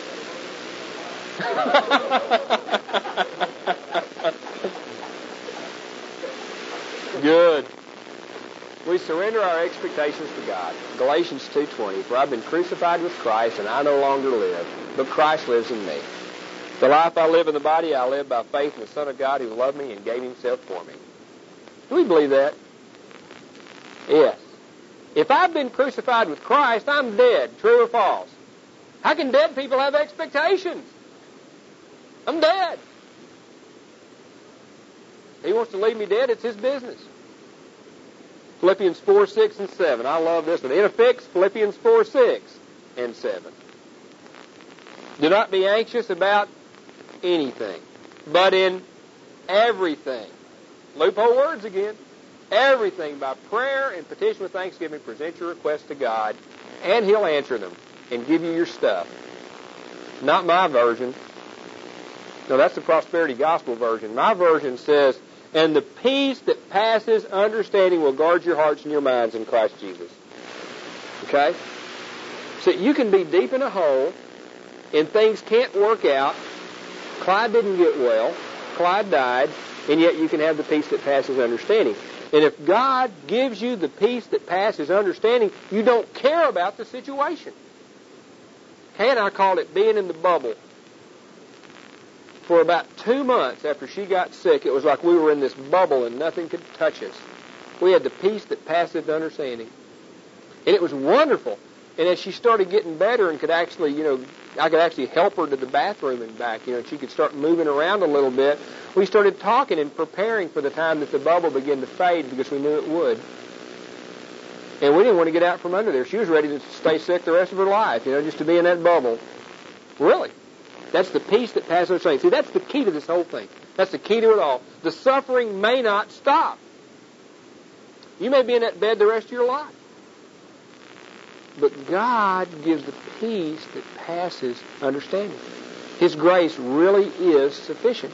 Good. We surrender our expectations to God. Galatians 2:20, for I've been crucified with Christ, and I no longer live, but Christ lives in me. The life I live in the body, I live by faith in the Son of God who loved me and gave himself for me. Do we believe that? Yes. If I've been crucified with Christ, I'm dead. True or false? How can dead people have expectations? I'm dead. He wants to leave me dead, it's his business. Philippians 4:6 and 7. I love this one. In a fix, Philippians 4:6 and 7. Do not be anxious about anything, but in everything. Loophole words again. Everything by prayer and petition with thanksgiving, present your requests to God, and he'll answer them and give you your stuff. Not my version. No, that's the prosperity gospel version. My version says, and the peace that passes understanding will guard your hearts and your minds in Christ Jesus. Okay? So you can be deep in a hole, and things can't work out. Clyde didn't get well. Clyde died, and yet you can have the peace that passes understanding. And if God gives you the peace that passes understanding, you don't care about the situation. Hannah called it being in the bubble. For about 2 months after she got sick, it was like we were in this bubble and nothing could touch us. We had the peace that passeth understanding. And it was wonderful. And as she started getting better and could actually, I could actually help her to the bathroom and back, she could start moving around a little bit. We started talking and preparing for the time that the bubble began to fade because we knew it would. And we didn't want to get out from under there. She was ready to stay sick the rest of her life, just to be in that bubble. Really. That's the peace that passes understanding. See, that's the key to this whole thing. That's the key to it all. The suffering may not stop. You may be in that bed the rest of your life. But God gives the peace that passes understanding. His grace really is sufficient.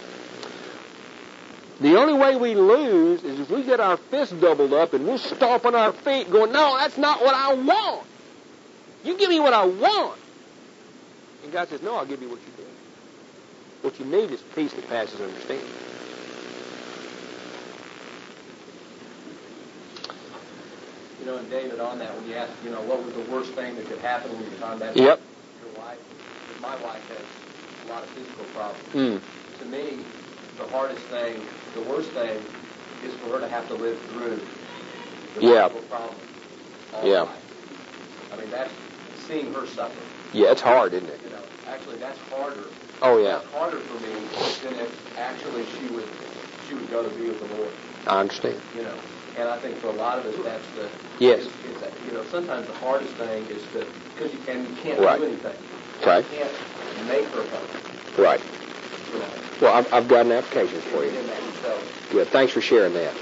The only way we lose is if we get our fists doubled up and we'll stomp on our feet going, no, that's not what I want. You give me what I want. And God says, no, I'll give you what you need. What you need is peace that passes understanding. You know, and David, on that, when you asked, what was the worst thing that could happen when you found out Yep. your wife, because my wife has a lot of physical problems. To me, the hardest thing, the worst thing, is for her to have to live through the physical problems all her life. I mean, that's seeing her suffer. Yeah, it's hard, isn't it? Actually, that's harder. Oh, yeah. That's harder for me than if actually she would go to be with the Lord. I understand. And I think for a lot of us, that's the... Yes. Sometimes the hardest thing is because you can't right. do anything. Right. You can't make her come. Right. Well, I've got an application for you. Good. Thanks for sharing that.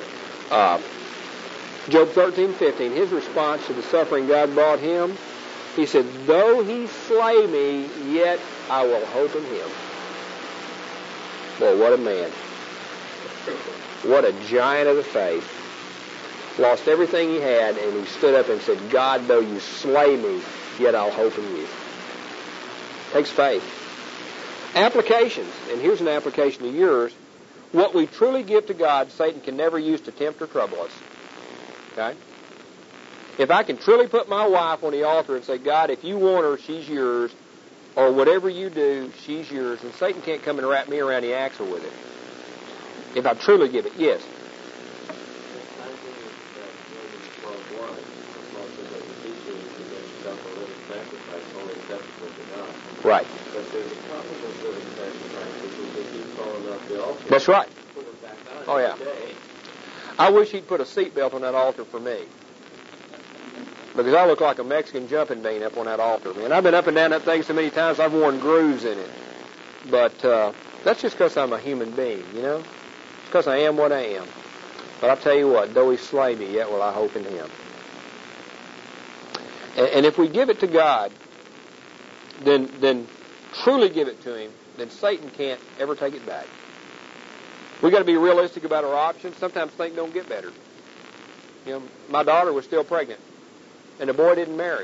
Job 13:15, his response to the suffering God brought him, he said, though he slay me, yet I will hope in him. Boy, what a man. What a giant of the faith. Lost everything he had, and he stood up and said, God, though you slay me, yet I'll hope in you. Takes faith. Applications, and here's an application to yours. What we truly give to God, Satan can never use to tempt or trouble us. Okay? If I can truly put my wife on the altar and say, God, if you want her, she's yours, or whatever you do, she's yours, and Satan can't come and wrap me around the axle with it. If I truly give it, yes. Right. That's right. Oh, yeah. I wish he'd put a seatbelt on that altar for me. Because I look like a Mexican jumping bean up on that altar, man. I've been up and down that thing so many times I've worn grooves in it. But that's just because I'm a human being, It's because I am what I am. But I'll tell you what, though he slay me, yet will I hope in him. And if we give it to God, then truly give it to him, then Satan can't ever take it back. We've got to be realistic about our options. Sometimes things don't get better. My daughter was still pregnant, and the boy didn't marry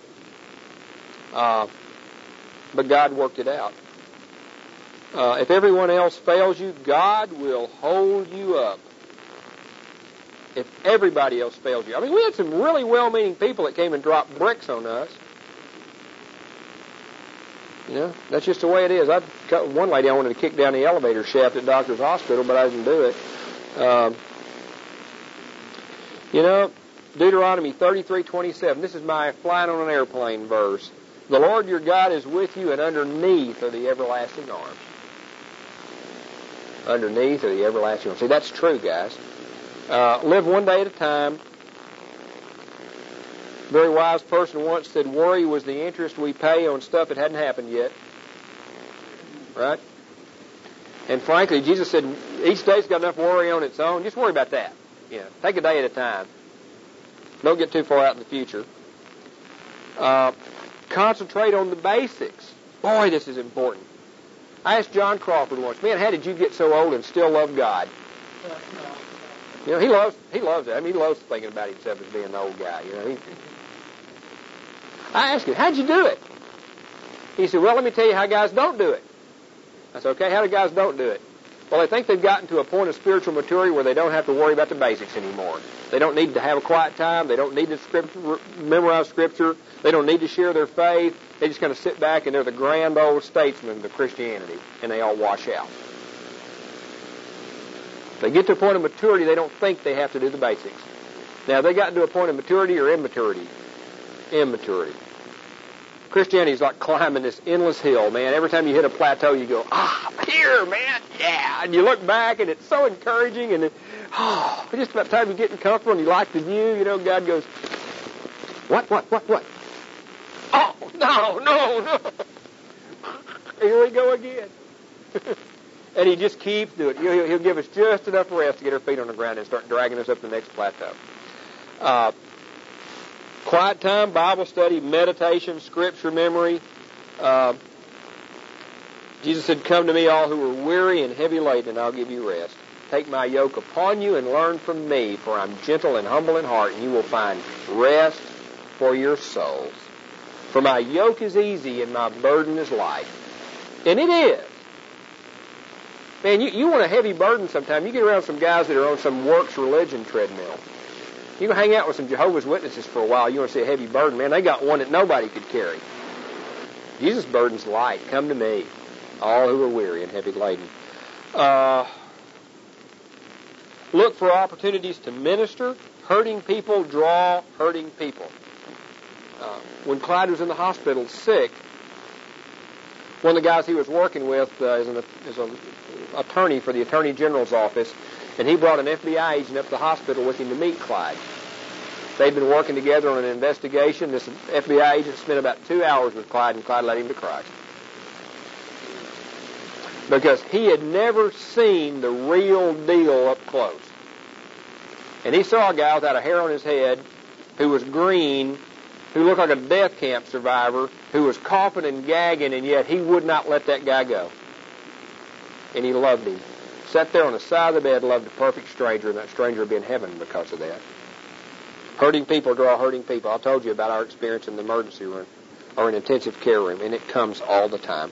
her. But God worked it out. If everyone else fails you, God will hold you up. If everybody else fails you. I mean, we had some really well-meaning people that came and dropped bricks on us. That's just the way it is. One lady I wanted to kick down the elevator shaft at Doctor's Hospital, but I didn't do it. Deuteronomy 33:27. This is my flying on an airplane verse. The Lord your God is with you, and underneath are the everlasting arms. Underneath are the everlasting arms. See, that's true, guys. Live one day at a time. A very wise person once said, worry was the interest we pay on stuff that hadn't happened yet. Right? And frankly, Jesus said, each day's got enough worry on its own. Just worry about that. Take a day at a time. Don't get too far out in the future. Concentrate on the basics. Boy, this is important. I asked John Crawford once, man, how did you get so old and still love God? He loves it. I mean, he loves thinking about himself as being an old guy. I asked him, how'd you do it? He said, well, let me tell you how guys don't do it. I said, okay, how do guys don't do it? Well, they think they've gotten to a point of spiritual maturity where they don't have to worry about the basics anymore. They don't need to have a quiet time. They don't need to memorize Scripture. They don't need to share their faith. They just kind of sit back and they're the grand old statesmen of Christianity, and they all wash out. If they get to a point of maturity, they don't think they have to do the basics. Now, have they gotten to a point of maturity or immaturity? Immaturity. Christianity is like climbing this endless hill, man. Every time you hit a plateau, you go, here, man, yeah. And you look back, and it's so encouraging, and just about time you're getting comfortable and you like the view, God goes, what? Oh, no. Here we go again. And he just keeps doing it. He'll give us just enough rest to get our feet on the ground and start dragging us up to the next plateau. Quiet time, Bible study, meditation, scripture memory. Jesus said, "Come to me, all who are weary and heavy laden, and I'll give you rest. Take my yoke upon you and learn from me, for I'm gentle and humble in heart, and you will find rest for your souls. For my yoke is easy and my burden is light." And it is. Man, you want a heavy burden sometime. You get around some guys that are on some works religion treadmill. You can hang out with some Jehovah's Witnesses for a while. You want to see a heavy burden. Man, they got one that nobody could carry. Jesus' burden's light. Come to me, all who are weary and heavy laden. Look for opportunities to minister. Hurting people draw hurting people. When Clyde was in the hospital sick, one of the guys he was working with is an attorney for the Attorney General's office, and he brought an FBI agent up to the hospital with him to meet Clyde. They'd been working together on an investigation. This FBI agent spent about 2 hours with Clyde, and Clyde led him to Christ. Because he had never seen the real deal up close. And he saw a guy without a hair on his head who was green, who looked like a death camp survivor, who was coughing and gagging, and yet he would not let that guy go. And he loved him. Sat there on the side of the bed, loved a perfect stranger, and that stranger would be in heaven because of that. Hurting people draw hurting people. I told you about our experience in the emergency room or an intensive care room, and it comes all the time.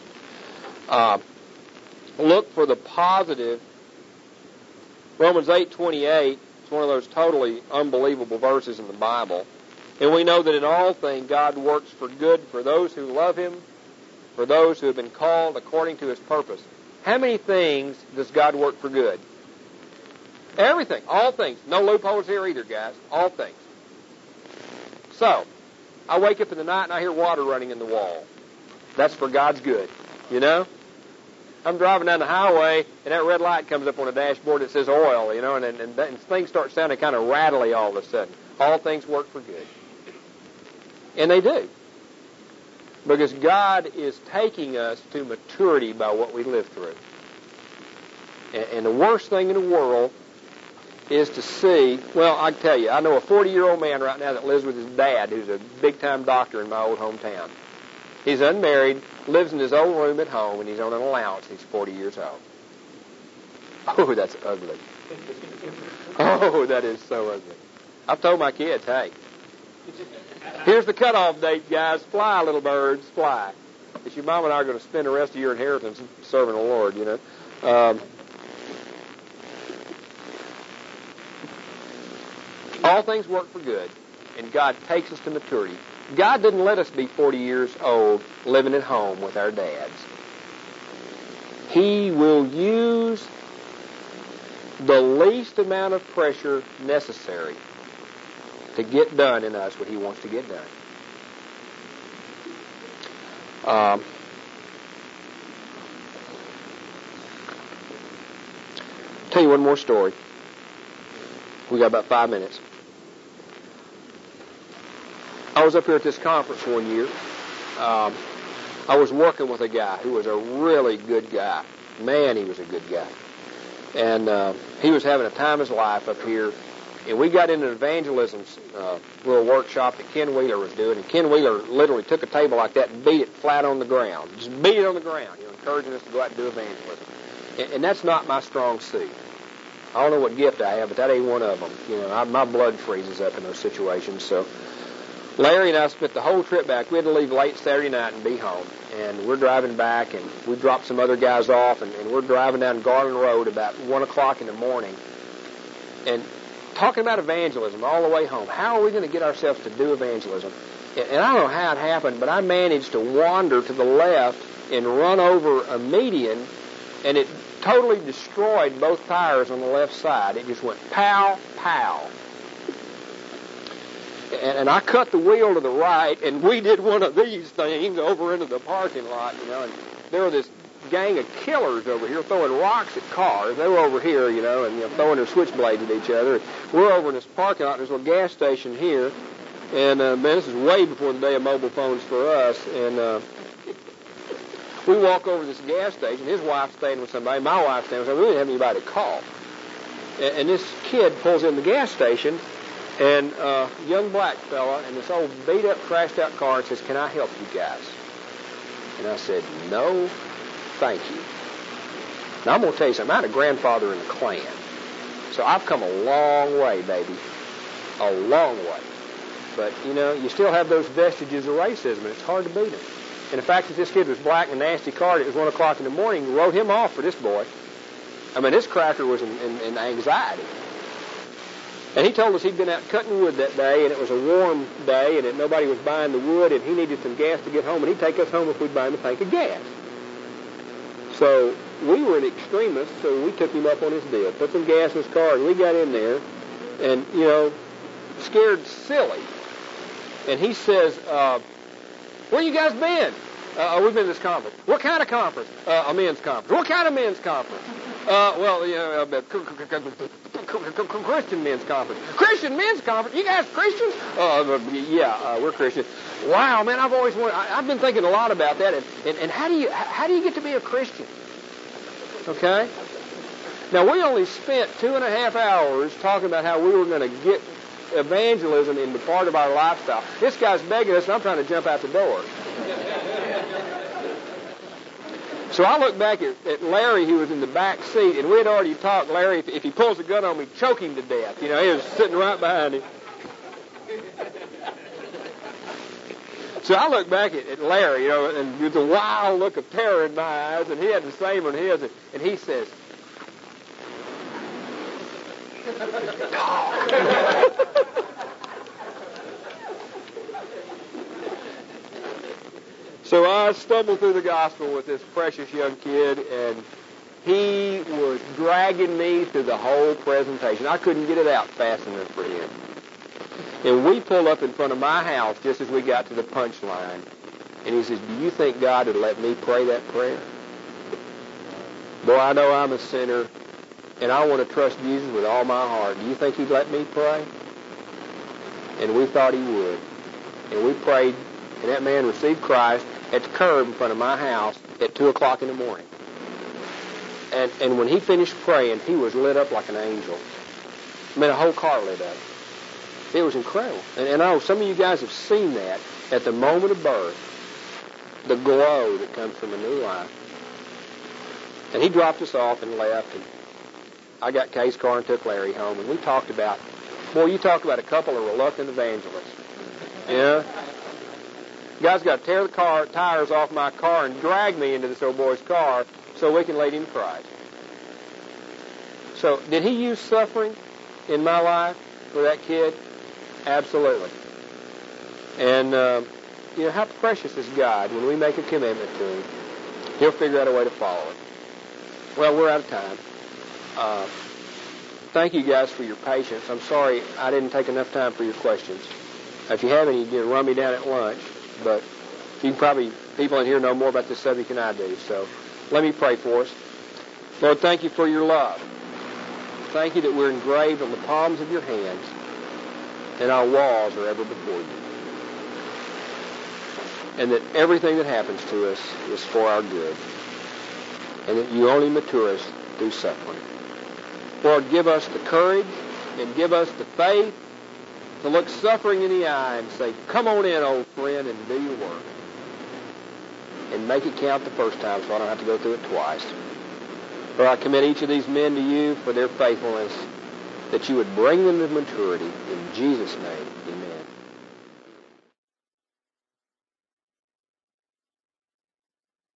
Look for the positive. Romans 8:28 is one of those totally unbelievable verses in the Bible. And we know that in all things God works for good for those who love Him, for those who have been called according to His purpose. How many things does God work for good? Everything. All things. No loopholes here either, guys. All things. So, I wake up in the night and I hear water running in the wall. That's for God's good. You know? I'm driving down the highway and that red light comes up on the dashboard that says oil, you know, and things start sounding kind of rattly all of a sudden. All things work for good. And they do. Because God is taking us to maturity by what we live through. And the worst thing in the world is to see, well, I can tell you, I know a 40-year-old man right now that lives with his dad, who's a big-time doctor in my old hometown. He's unmarried, lives in his old room at home, and he's on an allowance. He's 40 years old. Oh, that's ugly. Oh, that is so ugly. I've told my kids, hey, here's the cutoff date, guys. Fly, little birds, fly. Because your mom and I are going to spend the rest of your inheritance serving the Lord, you know. All things work for good, and God takes us to maturity. God didn't let us be 40 years old living at home with our dads. He will use the least amount of pressure necessary to get done in us what He wants to get done. Tell you one more story. We got about 5 minutes. I was up here at this conference one year. I was working with a guy who was a really good guy. Man, he was a good guy. And he was having a time of his life up here. And we got into an evangelism little workshop that Ken Wheeler was doing. And Ken Wheeler literally took a table like that and beat it flat on the ground. Just beat it on the ground, you know, encouraging us to go out and do evangelism. And that's not my strong suit. I don't know what gift I have, but that ain't one of them. You know, my blood freezes up in those situations. So Larry and I spent the whole trip back. We had to leave late Saturday night and be home. And we're driving back, and we dropped some other guys off, and we're driving down Garland Road about 1 o'clock in the morning. And talking about evangelism all the way home. How are we going to get ourselves to do evangelism? And I don't know how it happened, but I managed to wander to the left and run over a median, and it totally destroyed both tires on the left side. It just went pow, pow. And I cut the wheel to the right, and we did one of these things over into the parking lot, you know, and there were this gang of killers over here throwing rocks at cars. They were over here, you know, and throwing their switchblades at each other. We're over in this parking lot. There's a little gas station here. And, man, this is way before the day of mobile phones for us. And we walk over to this gas station. His wife's staying with somebody. My wife's staying with somebody. We didn't have anybody to call. And this kid pulls in the gas station, and a young black fella in this old beat-up, crashed-out car and says, "Can I help you guys?" And I said, "No, thank you." Now, I'm going to tell you something. I had a grandfather in the Klan. So I've come a long way, baby. A long way. But, you still have those vestiges of racism, and it's hard to beat them. And the fact that this kid was black and a nasty car, it was 1 o'clock in the morning, wrote him off for this boy. I mean, this cracker was in anxiety. And he told us he'd been out cutting wood that day, and it was a warm day, and that nobody was buying the wood, and he needed some gas to get home, and he'd take us home if we'd buy him a tank of gas. So we were an extremist, so we took him up on his deal, put some gas in his car, and we got in there, and, scared silly. And he says, "Where you guys been?" "We've been to this conference." "What kind of conference?" "A men's conference." "What kind of men's conference?" Christian men's conference." "Christian men's conference? You guys Christians?" Yeah, we're Christians." "Wow, man, I've been thinking a lot about that. And how do you get to be a Christian?" Okay? Now, we only spent 2.5 hours talking about how we were going to get evangelism into part of our lifestyle. This guy's begging us, and I'm trying to jump out the door. So I look back at Larry, who was in the back seat, and we had already talked. Larry, if he pulls a gun on me, choke him to death. He was sitting right behind him. So I look back at Larry, and with a wild look of terror in my eyes, and he had the same on his, and he says, So I stumbled through the gospel with this precious young kid, and he was dragging me through the whole presentation. I couldn't get it out fast enough for him. And we pulled up in front of my house just as we got to the punchline. And he says, "Do you think God would let me pray that prayer?" "Boy, I know I'm a sinner, and I want to trust Jesus with all my heart. Do you think he'd let me pray?" And we thought he would. And we prayed, and that man received Christ at the curb in front of my house at 2 o'clock in the morning. And when he finished praying, he was lit up like an angel. I mean, a whole car lit up. It was incredible. And I know some of you guys have seen that at the moment of birth, the glow that comes from a new life. And he dropped us off and left, and I got Kay's car and took Larry home, and we talked about, you talk about a couple of reluctant evangelists. Guy's got to tear the tires off my car and drag me into this old boy's car so we can lead him to Christ. So, did he use suffering in my life for that kid? Absolutely. And, how precious is God when we make a commitment to him. He'll figure out a way to follow it. Well, we're out of time. Thank you guys for your patience. I'm sorry I didn't take enough time for your questions. If you have any, you can run me down at lunch. But people in here know more about this subject than I do. So let me pray for us. Lord, thank you for your love. Thank you that we're engraved on the palms of your hands, and our walls are ever before you. And that everything that happens to us is for our good. And that you only mature us through suffering. Lord, give us the courage and give us the faith to look suffering in the eye and say, "Come on in, old friend, and do your work." And make it count the first time so I don't have to go through it twice. Lord, I commit each of these men to you for their faithfulness, that you would bring them to maturity. In Jesus' name, amen.